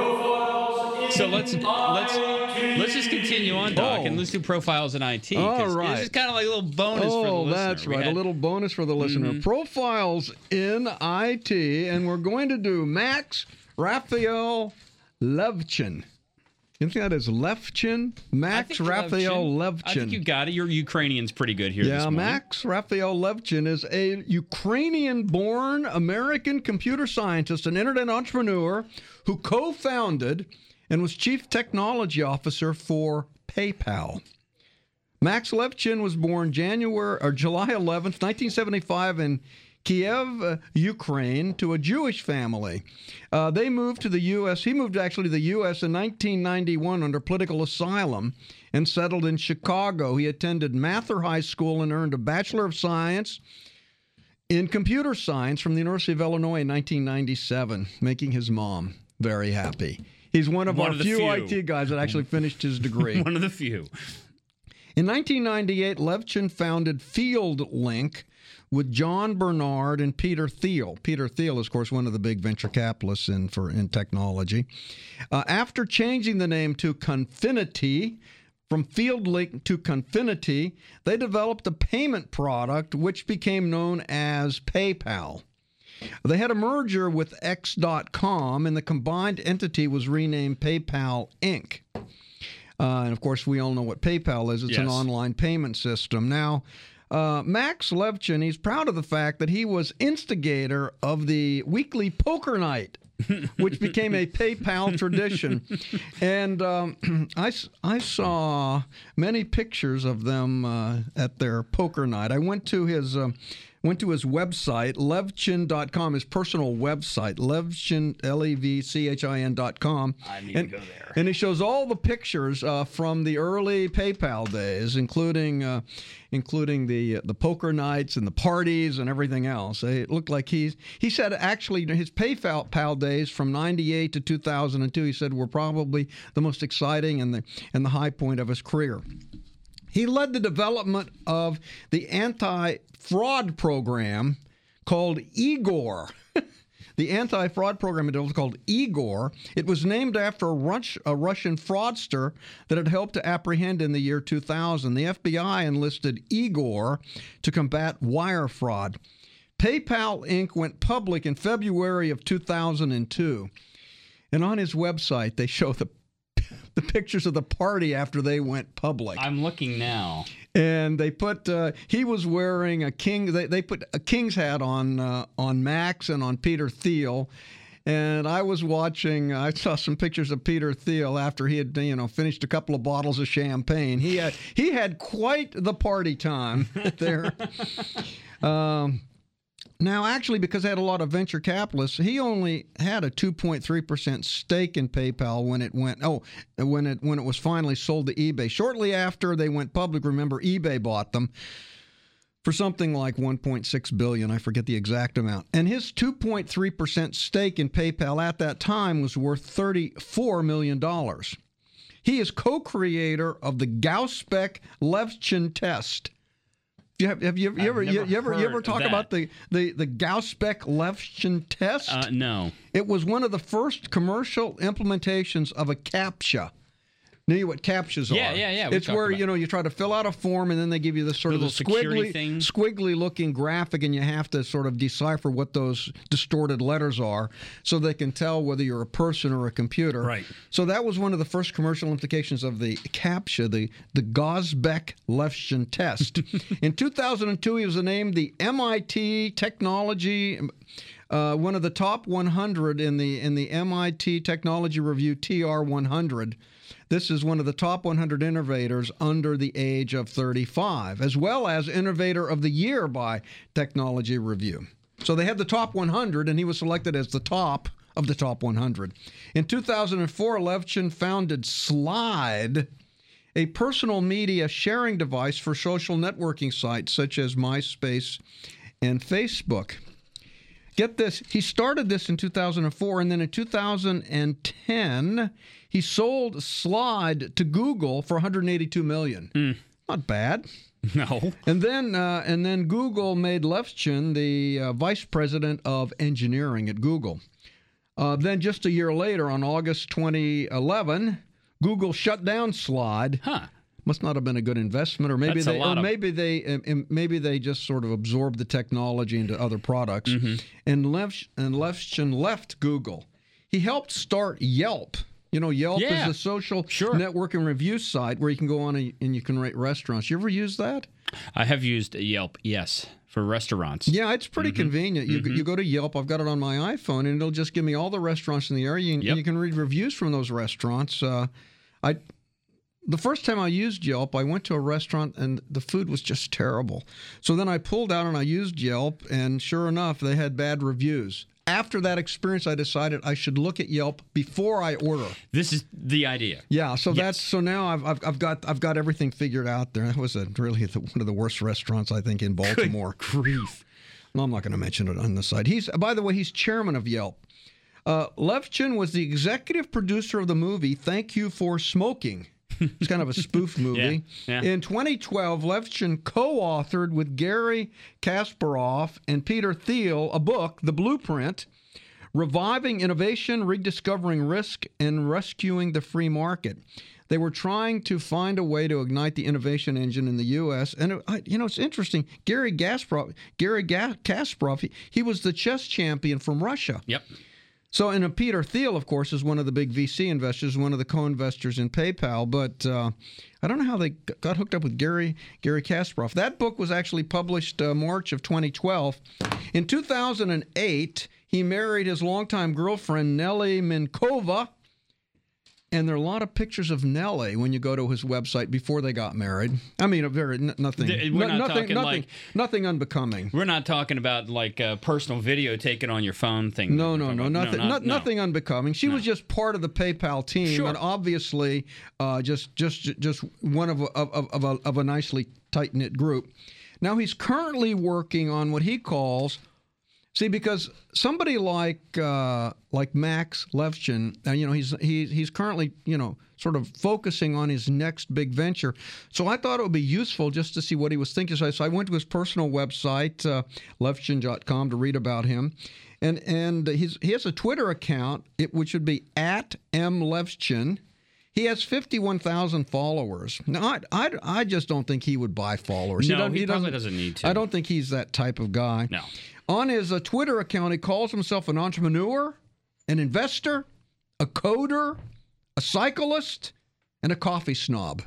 So let's let's let's just continue on, Doc, Oh. and let's do profiles in I T. 'cause All right. This is kind of like a little bonus for the Oh, listener. that's We right. had- A little bonus for the listener. Profiles in I T, and we're going to do Max Raphael Levchin. You think that is Levchin? I Max think Raphael Levchin. I think you Levchin. got it. Your Ukrainian's pretty good here. this Yeah, morning. Max Raphael Levchin is a Ukrainian-born American computer scientist and internet entrepreneur who co-founded and was chief technology officer for PayPal. Max Levchin was born January or July eleventh, nineteen seventy-five in Kiev, uh, Ukraine, to a Jewish family. Uh, they moved to the U S He moved actually to the U S in nineteen ninety-one under political asylum and settled in Chicago. He attended Mather High School and earned a Bachelor of Science in Computer Science from the University of Illinois in nineteen ninety-seven, making his mom very happy. He's one of One our of the few, few. I T guys that actually finished his degree. One of the few. In nineteen ninety-eight, Levchin founded FieldLink with John Bernard and Peter Thiel. Peter Thiel is, of course, one of the big venture capitalists in for in technology. Uh, after changing the name to Confinity, from FieldLink to Confinity, they developed a payment product which became known as PayPal. They had a merger with X dot com, and the combined entity was renamed PayPal Incorporated. Uh, and of course, we all know what PayPal is. It's an Yes. online payment system. Now, uh, Max Levchin, he's proud of the fact that he was instigator of the weekly poker night, which became a PayPal tradition. And um, I, s- I saw many pictures of them uh, at their poker night. I went to his uh, went to his website, levchin dot com, his personal website, levchin, L E V C H I N dot com. I need and, to go there. And he shows all the pictures uh, from the early PayPal days, including uh, including the the poker nights and the parties and everything else. It looked like he's he said actually his PayPal pal days from ninety-eight to two thousand two, he said, were probably the most exciting and the and the high point of his career. He led the development of the anti-fraud program called Igor. The anti-fraud program was called Igor. It was named after a, Rus- a Russian fraudster that had helped to apprehend in the year two thousand. The F B I enlisted Igor to combat wire fraud. PayPal Incorporated went public in February of two thousand two. And on his website, they show the the pictures of the party after they went public. I'm looking now. And they put uh, he was wearing a king. They, they put a king's hat on uh, on Max and on Peter Thiel. And I was watching. I saw some pictures of Peter Thiel after he had you know finished a couple of bottles of champagne. He had he had quite the party time there. um, Now, actually, because they had a lot of venture capitalists, he only had a two point three percent stake in PayPal when it went. Oh, when it when it was finally sold to eBay. Shortly after they went public, remember, eBay bought them for something like one point six billion dollars. I forget the exact amount. And his two point three percent stake in PayPal at that time was worth thirty-four million dollars. He is co-creator of the Gauss-Beck-Levchin test. You have, have you, you ever you, you ever you ever talk about the the the Gauss-Beck-Levchin test? Uh, no. It was one of the first commercial implementations of a CAPTCHA. Know you what CAPTCHAs Yeah, are? yeah, yeah, we It's talked where about you know you try to fill out a form and then they give you this sort Little of the security squiggly, thing. squiggly looking graphic, and you have to sort of decipher what those distorted letters are, so they can tell whether you're a person or a computer. Right. So that was one of the first commercial implications of the CAPTCHA, the the Gauss-Beck-Levchin test. In two thousand two, he was named the M I T Technology. Uh, one of the top one hundred in the in the M I T Technology Review T R one hundred. This is one of the top one hundred innovators under the age of thirty-five, as well as Innovator of the Year by Technology Review. So they had the top one hundred, and he was selected as the top of the top one hundred. In two thousand four, Levchin founded Slide, a personal media sharing device for social networking sites such as MySpace and Facebook. Get this, he started this in two thousand four, and then in two thousand ten, he sold Slide to Google for one hundred eighty-two million dollars. Mm. Not bad. No. And then uh, and then Google made Levchin the uh, vice president of engineering at Google. Uh, then just a year later, on August twenty eleven, Google shut down Slide. Huh. Must not have been a good investment, or maybe That's a they, lot or of- maybe they, um, maybe they just sort of absorbed the technology into other products. Mm-hmm. And Lev and Levchin left Google. He helped start Yelp. You know, Yelp Yeah. is a social Sure. network and review site where you can go on a, and you can rate restaurants. You ever use that? I have used Yelp, yes, for restaurants. Yeah, it's pretty Mm-hmm. convenient. You you go to Yelp. I've got it on my iPhone, and it'll just give me all the restaurants in the area, and Yep. you can read reviews from those restaurants. Uh, I. The first time I used Yelp, I went to a restaurant and the food was just terrible. So then I pulled out and I used Yelp, and sure enough, they had bad reviews. After that experience, I decided I should look at Yelp before I order. This is the idea. Yeah, so Yes. that's so now I've, I've I've got I've got everything figured out there. That was a, really the, one of the worst restaurants I think in Baltimore. Grief. Well, I'm not going to mention it on the site. He's by the way, he's chairman of Yelp. Uh, Levchin was the executive producer of the movie Thank You for Smoking. It's kind of a spoof movie. Yeah, yeah. In twenty twelve, Levchin co-authored with Gary Kasparov and Peter Thiel a book, The Blueprint, Reviving Innovation, Rediscovering Risk, and Rescuing the Free Market. They were trying to find a way to ignite the innovation engine in the U S. And, it, I, you know, it's interesting. Gary Kasparov, Gary Ga- Kasparov he, he was the chess champion from Russia. Yep. So, and uh, Peter Thiel, of course, is one of the big V C investors, one of the co-investors in PayPal. But uh, I don't know how they g- got hooked up with Gary Gary Kasparov. That book was actually published uh, March of twenty twelve. In two thousand eight, he married his longtime girlfriend, Nelly Minkova. and there are a lot of pictures of Nellie when you go to his website before they got married. I mean, a very n- nothing, Th- we're no- not nothing, talking nothing, like- nothing unbecoming. We're not talking about like a personal video taken on your phone thing. No, no, no, nothing, not- not, no. nothing unbecoming. She was just part of the PayPal team, Sure. and obviously, uh, just, just, just one of a, of, of, of a, of a nicely tight knit group. Now he's currently working on what he calls. See, because somebody like uh, like Max Levchin, uh, you know, he's he, he's currently, you know, sort of focusing on his next big venture. So I thought it would be useful just to see what he was thinking. So I, so I went to his personal website, uh, levchin dot com, to read about him. And and he's, he has a Twitter account, it, which would be at M Levchin. He has fifty-one thousand followers. Now, I, I, I just don't think he would buy followers. No, don't- he probably doesn't- doesn't need to. I don't think he's that type of guy. No. On his uh, Twitter account, he calls himself an entrepreneur, an investor, a coder, a cyclist, and a coffee snob.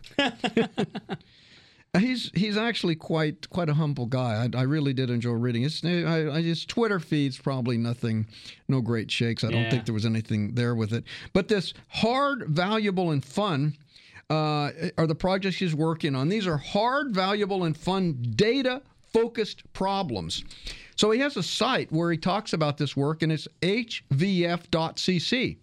he's he's actually quite quite a humble guy. I, I really did enjoy reading his. I, I, his Twitter feed's probably nothing, no great shakes. I don't Yeah. think there was anything there with it. But this hard, valuable, and fun uh, are the projects he's working on. These are hard, valuable, and fun data-focused problems. So he has a site where he talks about this work, and it's h v f dot c c.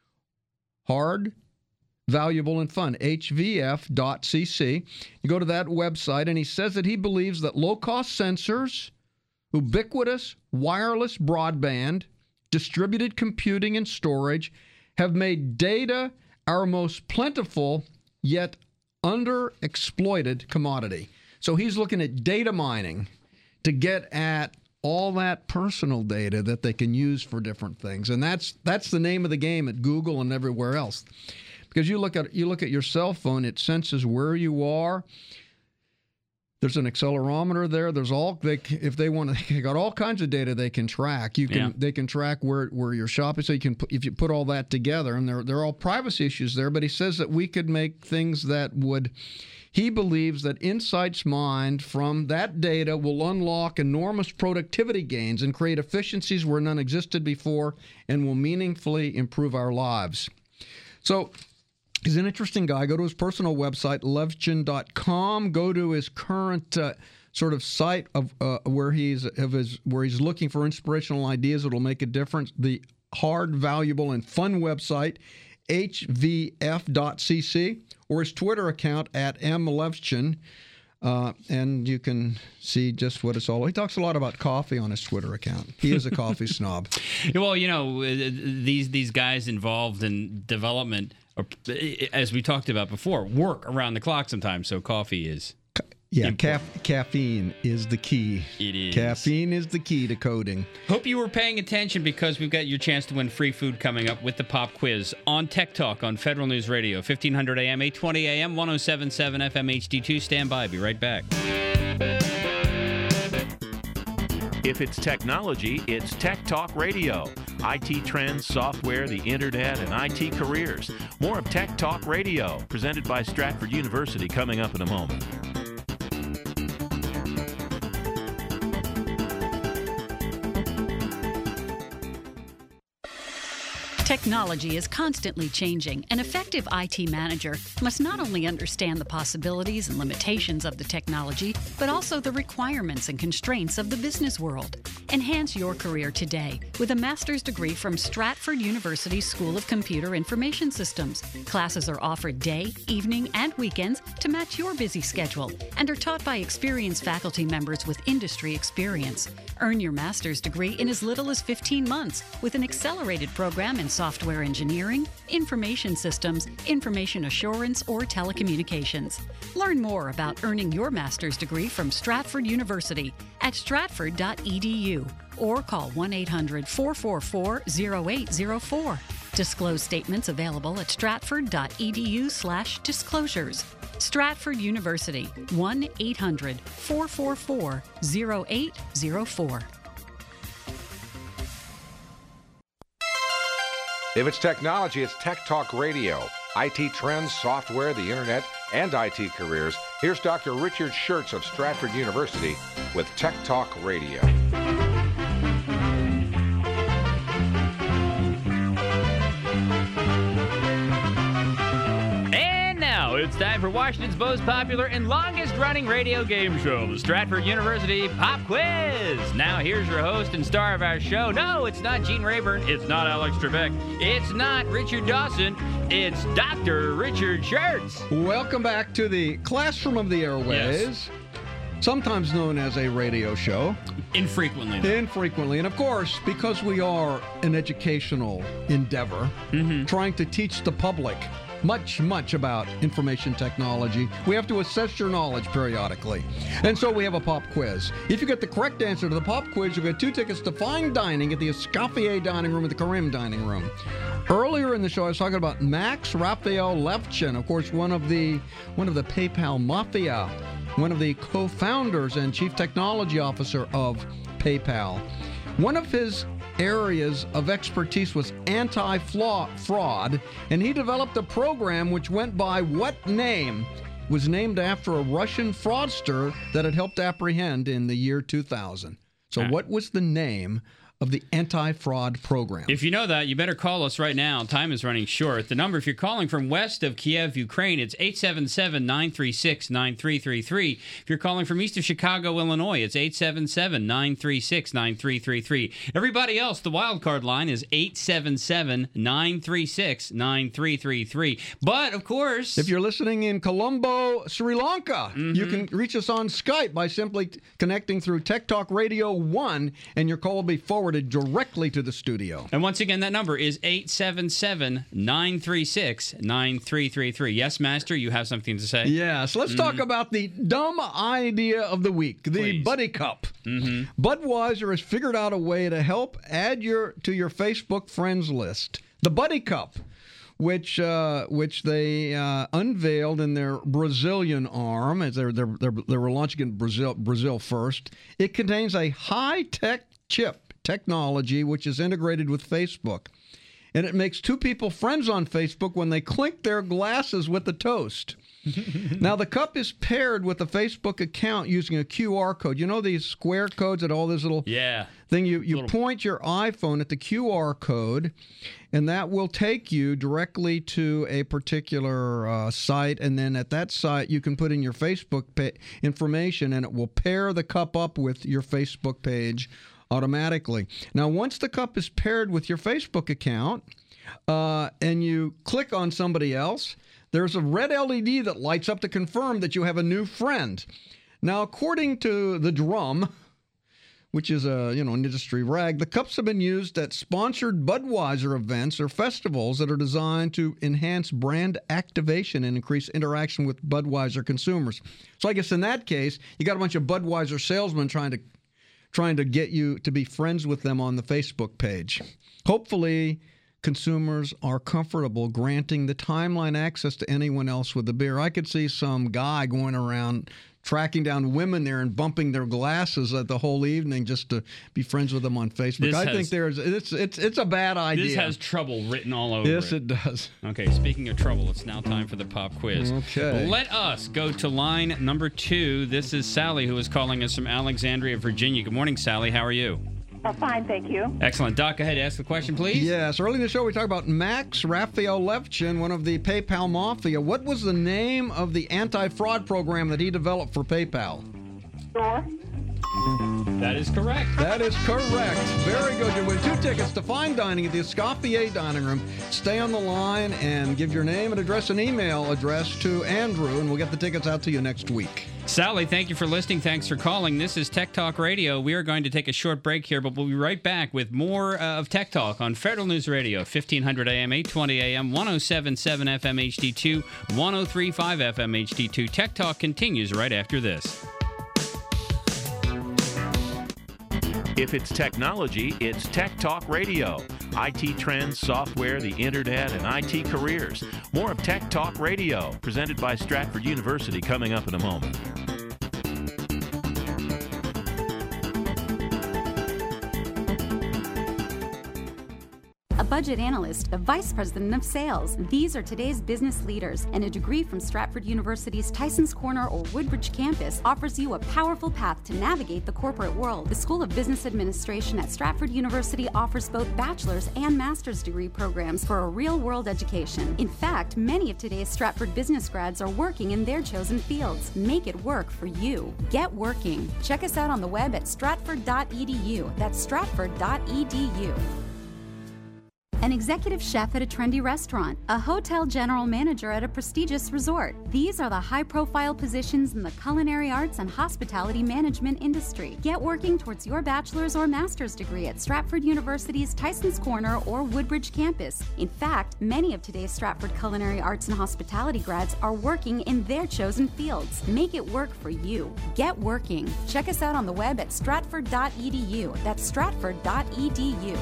Hard, valuable, and fun, h v f dot c c. You go to that website, and he says that he believes that low-cost sensors, ubiquitous wireless broadband, distributed computing, and storage have made data our most plentiful yet underexploited commodity. So he's looking at data mining to get at all that personal data that they can use for different things. And that's that's the name of the game at Google and everywhere else. Because you look at you look at your cell phone, it senses where you are. There's an accelerometer there. There's all they if they want to, they got all kinds of data they can track. You can Yeah. they can track where where you're shopping. So you can put, if you put all that together, and there there are all privacy issues there. But he says that we could make things that would. He believes that insights mined from that data will unlock enormous productivity gains and create efficiencies where none existed before, and will meaningfully improve our lives. So. He's an interesting guy. Go to his personal website, levchin dot com. Go to his current uh, sort of site of uh, where he's of his where he's looking for inspirational ideas that will make a difference. The hard, valuable, and fun website, h v f dot c c, or his Twitter account at m levchin. Uh, and you can see just what it's all. He talks a lot about coffee on his Twitter account. He is a coffee snob. Well, you know, uh, these these guys involved in development, are, as we talked about before, work around the clock sometimes. So coffee is. Yeah, ca- caffeine is the key. It is. Caffeine is the key to coding. Hope you were paying attention, because we've got your chance to win free food coming up with the pop quiz on Tech Talk on Federal News Radio, fifteen hundred A M, eight twenty A M, ten seventy-seven F M H D two. Stand by. Be right back. If it's technology, it's Tech Talk Radio. I T trends, software, the internet, and I T careers. More of Tech Talk Radio, presented by Stratford University, coming up in a moment. Technology is constantly changing. An effective I T manager must not only understand the possibilities and limitations of the technology, but also the requirements and constraints of the business world. Enhance your career today with a master's degree from Stratford University School of Computer Information Systems. Classes are offered day, evening, and weekends to match your busy schedule, and are taught by experienced faculty members with industry experience. Earn your master's degree in as little as fifteen months with an accelerated program in software engineering, information systems, information assurance, or telecommunications. Learn more about earning your master's degree from Stratford University at stratford dot e d u or call one eight hundred, four four four, zero eight zero four. Disclose statements available at stratford dot e d u slash disclosures. Stratford University, one eight hundred, four four four, zero eight zero four. If it's technology, it's Tech Talk Radio. I T trends, software, the internet, and I T careers. Here's Doctor Richard Schertz of Stratford University with Tech Talk Radio. It's time for Washington's most popular and longest-running radio game show, the Stratford University Pop Quiz. Now, here's your host and star of our show. No, it's not Gene Rayburn. It's not Alex Trebek. It's not Richard Dawson. It's Doctor Richard Schertz. Welcome back to the Classroom of the Airways, Yes. sometimes known as a radio show. Infrequently. though. Infrequently. And of course, because we are an educational endeavor, Mm-hmm. trying to teach the public much, much about information technology, we have to assess your knowledge periodically. And so we have a pop quiz. If you get the correct answer to the pop quiz, you get two tickets to fine dining at the Escoffier Dining Room at the Karim Dining Room. Earlier in the show, I was talking about Max Raphael Levchin, of course, one of the one of the PayPal mafia, one of the co-founders and chief technology officer of PayPal. One of his areas of expertise was anti-fraud, and he developed a program which went by what name? Was named after a Russian fraudster that had helped apprehend in the year two thousand. So Ah. what was the name of the anti-fraud program? If you know that, you better call us right now. Time is running short. The number, if you're calling from west of Kiev, Ukraine, it's eight seven seven, nine three six, nine three three three. If you're calling from east of Chicago, Illinois, it's eight seven seven, nine three six, nine three three three. Everybody else, the wild card line is eight seven seven, nine three six, nine three three three. But, of course... If you're listening in Colombo, Sri Lanka, you can reach us on Skype by simply t- connecting through Tech Talk Radio one, and your call will be forwarded directly to the studio. And once again, that number is eight seven seven, nine three six, nine three three three. Yes, Master, you have something to say? Yes, let's talk about the dumb idea of the week, the Please. Buddy Cup. Budweiser has figured out a way to help add your to your Facebook friends list. The Buddy Cup, which uh, which they uh, unveiled in their Brazilian arm, as they're, they're, they're, they were launching in Brazil, Brazil first. It contains a high-tech chip technology which is integrated with Facebook. And it makes two people friends on Facebook when they clink their glasses with the toast. Now, the cup is paired with a Facebook account using a Q R code. You know these square codes that all this little Yeah. thing? You, you Little- point your iPhone at the Q R code, and that will take you directly to a particular uh, site. And then at that site, you can put in your Facebook pa- information, and it will pair the cup up with your Facebook page automatically. Now, once the cup is paired with your Facebook account uh, and you click on somebody else, there's a red L E D that lights up to confirm that you have a new friend. Now, according to the Drum, which is a you know an industry rag, the cups have been used at sponsored Budweiser events or festivals that are designed to enhance brand activation and increase interaction with Budweiser consumers. So I guess in that case, you got a bunch of Budweiser salesmen trying to trying to get you to be friends with them on the Facebook page. Hopefully, consumers are comfortable granting the timeline access to anyone else with the beer. I could see some guy going around tracking down women there and bumping their glasses at the whole evening just to be friends with them on Facebook. This I has- think there's it's it's it's a bad idea. This has trouble written all over yes, it. it does. Okay, speaking of trouble, it's now time for the pop quiz. Okay. Let us go to line number two. This is Sally, who is calling us from Alexandria, Virginia. Good morning, Sally. How are you? Oh, fine, thank you. Excellent. Doc, go ahead. Ask the question, please. Yes, early in the show we talked about Max Raphael Levchin, one of the PayPal mafia. What was the name of the anti-fraud program that he developed for PayPal? Sure. That is correct. That is correct. Very good. You win two tickets to fine dining at the Escoffier Dining Room. Stay on the line and give your name and address and email address to Andrew, and we'll get the tickets out to you next week. Sally, thank you for listening. Thanks for calling. This is Tech Talk Radio. We are going to take a short break here, but we'll be right back with more uh, of Tech Talk on Federal News Radio, fifteen hundred A M, eight twenty A M, one oh seven point seven F M H D two, one oh three point five F M H D two. Tech Talk continues right after this. If it's technology, it's Tech Talk Radio. I T trends, software, the internet, and I T careers. More of Tech Talk Radio, presented by Stratford University, coming up in a moment. A budget analyst, a vice president of sales. These are today's business leaders, and a degree from Stratford University's Tysons Corner or Woodbridge campus offers you a powerful path to navigate the corporate world. The School of Business Administration at Stratford University offers both bachelor's and master's degree programs for a real-world education. In fact, many of today's Stratford business grads are working in their chosen fields. Make it work for you. Get working. Check us out on the web at stratford dot e d u. That's stratford dot e d u. An executive chef at a trendy restaurant, a hotel general manager at a prestigious resort. These are the high-profile positions in the culinary arts and hospitality management industry. Get working towards your bachelor's or master's degree at Stratford University's Tysons Corner or Woodbridge campus. In fact, many of today's Stratford culinary arts and hospitality grads are working in their chosen fields. Make it work for you. Get working. Check us out on the web at stratford dot e d u. That's stratford dot e d u.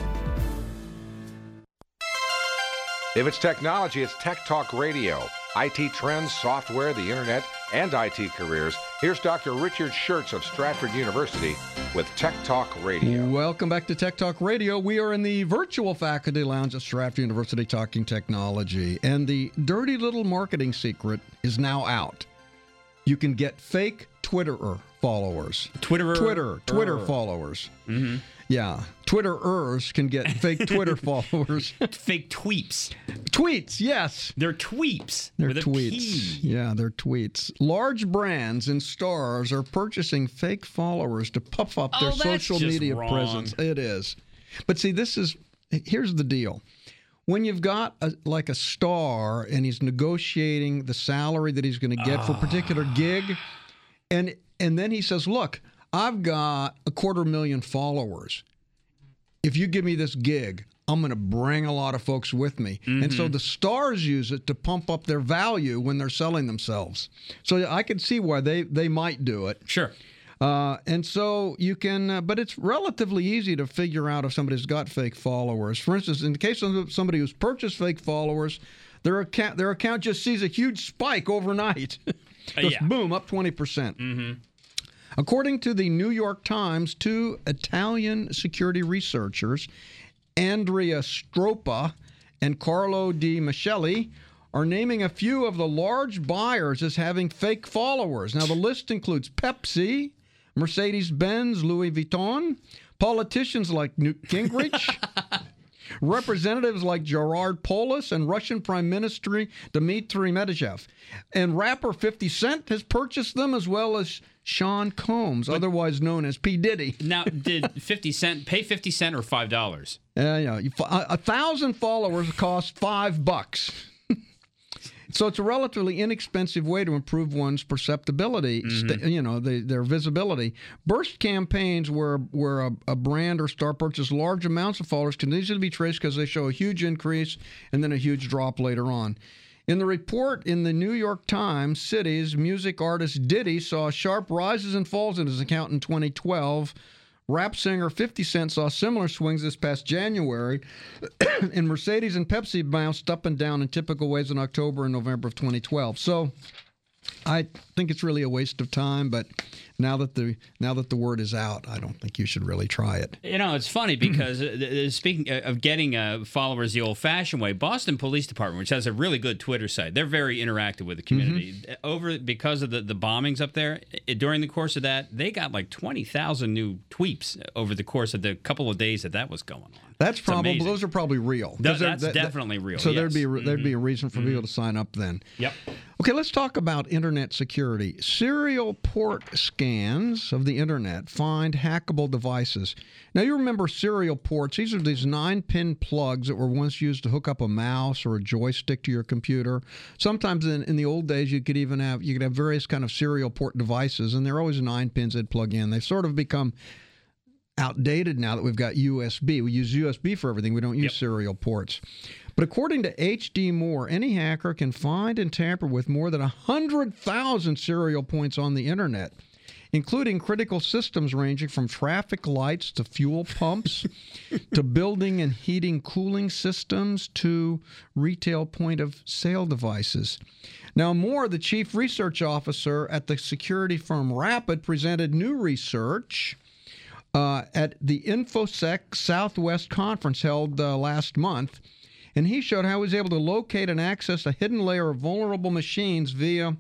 If it's technology, it's Tech Talk Radio. I T trends, software, the internet, and I T careers. Here's Doctor Richard Schertz of Stratford University with Tech Talk Radio. Welcome back to Tech Talk Radio. We are in the virtual faculty lounge at Stratford University talking technology. And the dirty little marketing secret is now out. You can get fake Twitterer followers. Twitterer? Twitter. Twitter followers. Mm-hmm. Yeah. Twitterers can get fake Twitter followers. Fake tweets. Tweets, yes. They're tweeps. They're with a tweets. P. Yeah, they're tweets. Large brands and stars are purchasing fake followers to puff up their Oh, that's social just media wrong. presence. It is. But see, this is, here's the deal. When you've got a, like a star and he's negotiating the salary that he's going to get for a particular gig, and and then he says, look, I've got a quarter million followers. If you give me this gig, I'm going to bring a lot of folks with me. Mm-hmm. And so the stars use it to pump up their value when they're selling themselves. So I can see why they, they might do it. Sure. Uh, and so you can, uh, but it's relatively easy to figure out if somebody's got fake followers. For instance, in the case of somebody who's purchased fake followers, their account their account just sees a huge spike overnight. Goes yeah. boom, up twenty percent. Mm-hmm. According to the New York Times, two Italian security researchers, Andrea Stroppa and Carlo Di Michele, are naming a few of the large buyers as having fake followers. Now, the list includes Pepsi, Mercedes-Benz, Louis Vuitton, politicians like Newt Gingrich, representatives like Gerard Polis, and Russian Prime Minister Dmitry Medvedev. And rapper fifty Cent has purchased them, as well as Sean Combs, but, otherwise known as P. Diddy. Now, did fifty Cent pay fifty Cent or five dollars? Uh, yeah, a, a thousand followers cost five bucks. So it's a relatively inexpensive way to improve one's perceptibility, mm-hmm. st- you know, the, their visibility. Burst campaigns where where a, a brand or star purchases large amounts of followers can easily be traced because they show a huge increase and then a huge drop later on. In the report in the New York Times, City's music artist Diddy saw sharp rises and falls in his account in twenty twelve. Rap singer fifty Cent saw similar swings this past January, and Mercedes and Pepsi bounced up and down in typical ways in October and November of twenty twelve. So I think it's really a waste of time, but now that the now that the word is out, I don't think you should really try it. You know, it's funny because uh, speaking of getting uh, followers the old-fashioned way, Boston Police Department, which has a really good Twitter site, they're very interactive with the community. Mm-hmm. Over because of the, the bombings up there, it, during the course of that, they got like twenty thousand new tweets over the course of the couple of days that that was going on. That's it's probably amazing. Those are probably real. Th- that's that, definitely real. So yes. there'd be a, there'd mm-hmm. be a reason for mm-hmm. people to sign up then. Yep. Okay, let's talk about internet security. Serial port scans of the internet find hackable devices. Now, you remember serial ports. These are these nine-pin plugs that were once used to hook up a mouse or a joystick to your computer. Sometimes in, in the old days, you could even have you could have various kind of serial port devices, and they're always nine pins they'd plug in. They've sort of become outdated now that we've got U S B. We use U S B for everything. We don't use yep. serial ports. But according to H D Moore, any hacker can find and tamper with more than one hundred thousand serial points on the internet, including critical systems ranging from traffic lights to fuel pumps to building and heating cooling systems to retail point-of-sale devices. Now, Moore, the chief research officer at the security firm Rapid, presented new research uh, at the InfoSec Southwest conference held uh, last month, and he showed how he was able to locate and access a hidden layer of vulnerable machines via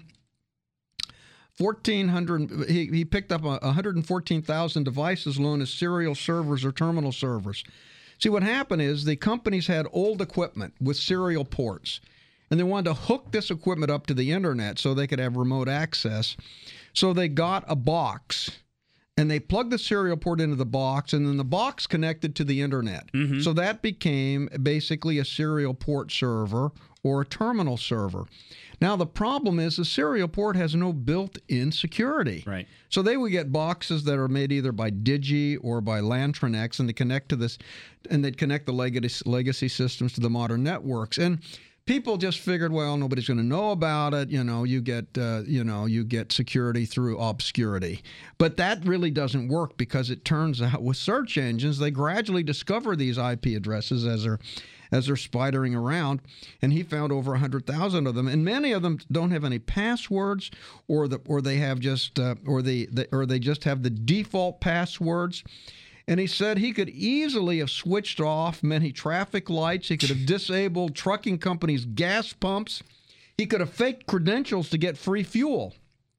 fourteen hundred. He, he picked up a, one hundred fourteen thousand devices known as serial servers or terminal servers. See, what happened is the companies had old equipment with serial ports, and they wanted to hook this equipment up to the internet so they could have remote access. So they got a box, and they plugged the serial port into the box, and then the box connected to the internet. Mm-hmm. So that became basically a serial port server or a terminal server. Now, the problem is the serial port has no built-in security. Right. So they would get boxes that are made either by Digi or by Lantronix, and they connect to this, and they'd connect the legacy, legacy systems to the modern networks. And people just figured, well, nobody's going to know about it. You know, you get, uh, you know, you get security through obscurity. But that really doesn't work, because it turns out with search engines, they gradually discover these I P addresses as they're as they're spidering around, and he found over one hundred thousand of them, and many of them don't have any passwords, or the or they have just uh, or they, they or they just have the default passwords. And he said he could easily have switched off many traffic lights. He could have disabled trucking companies' gas pumps. He could have faked credentials to get free fuel.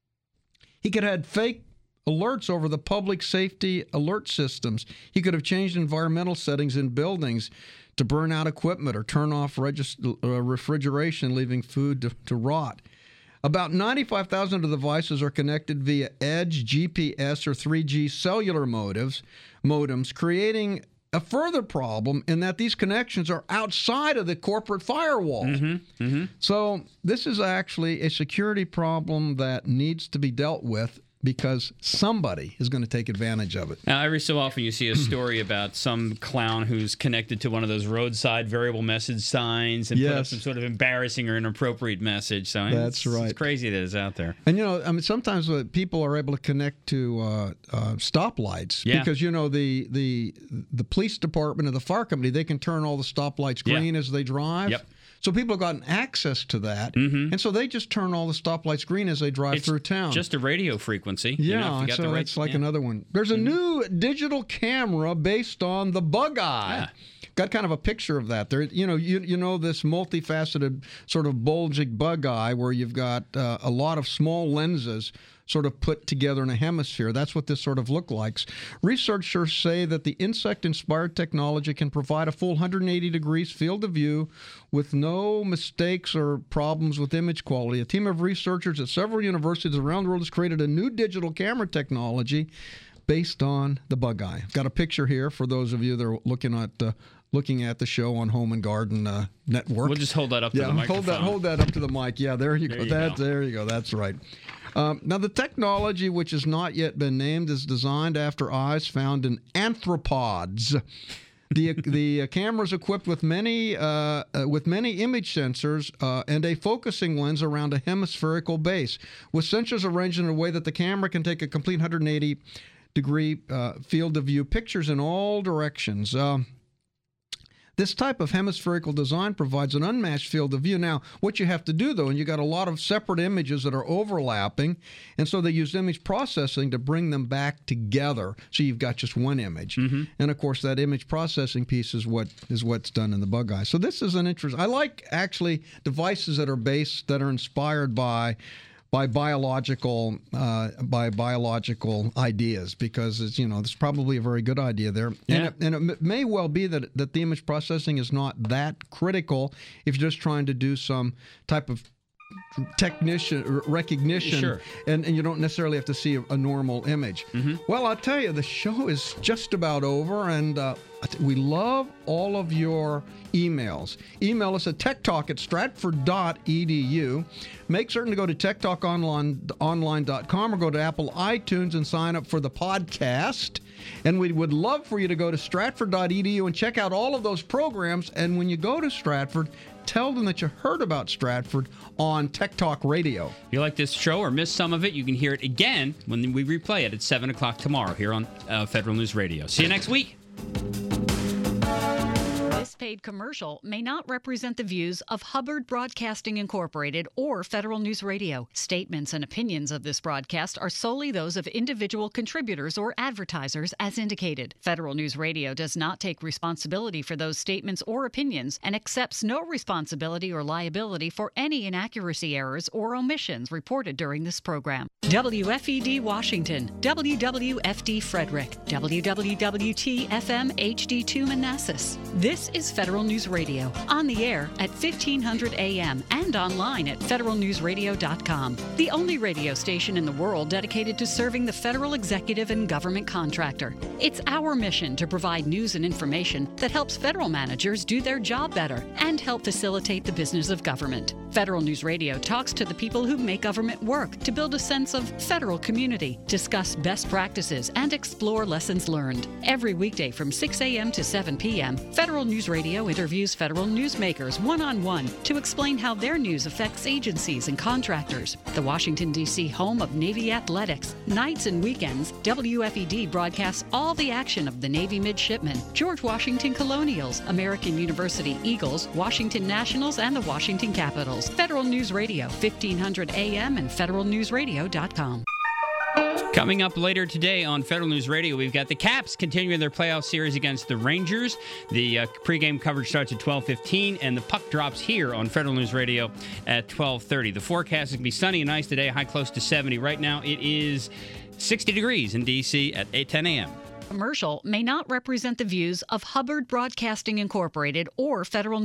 He could have had fake alerts over the public safety alert systems. He could have changed environmental settings in buildings to burn out equipment or turn off regis- uh, refrigeration, leaving food to, to rot. About ninety-five thousand of the devices are connected via Edge, G P S, or three G cellular modems, modems, creating a further problem in that these connections are outside of the corporate firewall. Mm-hmm. Mm-hmm. So this is actually a security problem that needs to be dealt with, because somebody is going to take advantage of it. Now, every so often you see a story about some clown who's connected to one of those roadside variable message signs and put up Yes. some sort of embarrassing or inappropriate message. So That's it's, right. It's crazy that it's out there. And, you know, I mean, sometimes uh, people are able to connect to uh, uh, stoplights Yeah. because, you know, the, the the police department or the fire company, they can turn all the stoplights Yeah. green as they drive. Yep. So people have gotten access to that, Mhm. and so they just turn all the stoplights green as they drive It's through town. just a radio frequency. You Yeah, know, if you got so the right, that's like yeah. another one. There's a new digital camera based on the Bug Eye. Yeah. Got kind of a picture of that. There, you know, you you know this multifaceted sort of bulging bug eye where you've got uh, a lot of small lenses sort of put together in a hemisphere. That's what this sort of looks like. Researchers say that the insect-inspired technology can provide a full one hundred eighty degrees field of view with no mistakes or problems with image quality. A team of researchers at several universities around the world has created a new digital camera technology based on the Bug Eye. I've got a picture here for those of you that are looking at uh, looking at the show on Home and Garden uh, Network. We'll just hold that up to yeah, the microphone. hold that hold that up to the mic. Yeah, there you There go. you That go. there you go. That's right. Um, now, the technology, which has not yet been named, is designed after eyes found in arthropods. The the uh, camera is equipped with many uh, uh, with many image sensors uh, and a focusing lens around a hemispherical base, with sensors arranged in a way that the camera can take a complete one hundred eighty degree uh, field of view pictures in all directions. Um, This type of hemispherical design provides an unmatched field of view. Now, what you have to do, though, and you got a lot of separate images that are overlapping, and so they use image processing to bring them back together. So you've got just one image, Mm-hmm. and of course, that image processing piece is what is what's done in the Bug Eye. So this is an interest. I like actually devices that are based that are inspired by. by biological uh, by biological ideas, because it's, you know, it's probably a very good idea there. And, Yeah. it, and it m- may well be that that the image processing is not that critical if you're just trying to do some type of technician r- recognition, Sure. and, and you don't necessarily have to see a, a normal image. Mm-hmm. Well, I'll tell you, the show is just about over, and uh, I th- we love all of your emails. Email us at techtalk at stratford dot e d u. Make certain to go to tech talk online dot com or go to Apple iTunes and sign up for the podcast. And we would love for you to go to stratford dot e d u and check out all of those programs. And when you go to Stratford, tell them that you heard about Stratford on Tech Talk Radio. If you like this show or missed some of it, you can hear it again when we replay it at seven o'clock tomorrow here on uh, Federal News Radio. See you next week. This This paid commercial may not represent the views of Hubbard Broadcasting Incorporated or Federal News Radio. Statements and opinions of this broadcast are solely those of individual contributors or advertisers as indicated. Federal News Radio does not take responsibility for those statements or opinions and accepts no responsibility or liability for any inaccuracy, errors, or omissions reported during this program. W F E D Washington, W W F D Frederick, W W W T F M H D two Manassas. This is Federal News Radio, on the air at fifteen hundred A M and online at federal news radio dot com. The only radio station in the world dedicated to serving the federal executive and government contractor. It's our mission to provide news and information that helps federal managers do their job better and help facilitate the business of government. Federal News Radio talks to the people who make government work to build a sense of federal community, discuss best practices, and explore lessons learned. Every weekday from six A M to seven P M, Federal News Radio interviews federal newsmakers one-on-one to explain how their news affects agencies and contractors. The Washington, D C home of Navy athletics. Nights and weekends, W F E D broadcasts all the action of the Navy midshipmen, George Washington Colonials, American University Eagles, Washington Nationals, and the Washington Capitals. Federal News Radio, fifteen hundred A M and federal news radio dot com. Coming up later today on Federal News Radio, we've got the Caps continuing their playoff series against the Rangers. The uh, pregame coverage starts at twelve fifteen, and the puck drops here on Federal News Radio at twelve thirty. The forecast is going to be sunny and nice today, high close to seventy. Right now, it is sixty degrees in D C at eight ten A M. Commercial may not represent the views of Hubbard Broadcasting Incorporated or Federal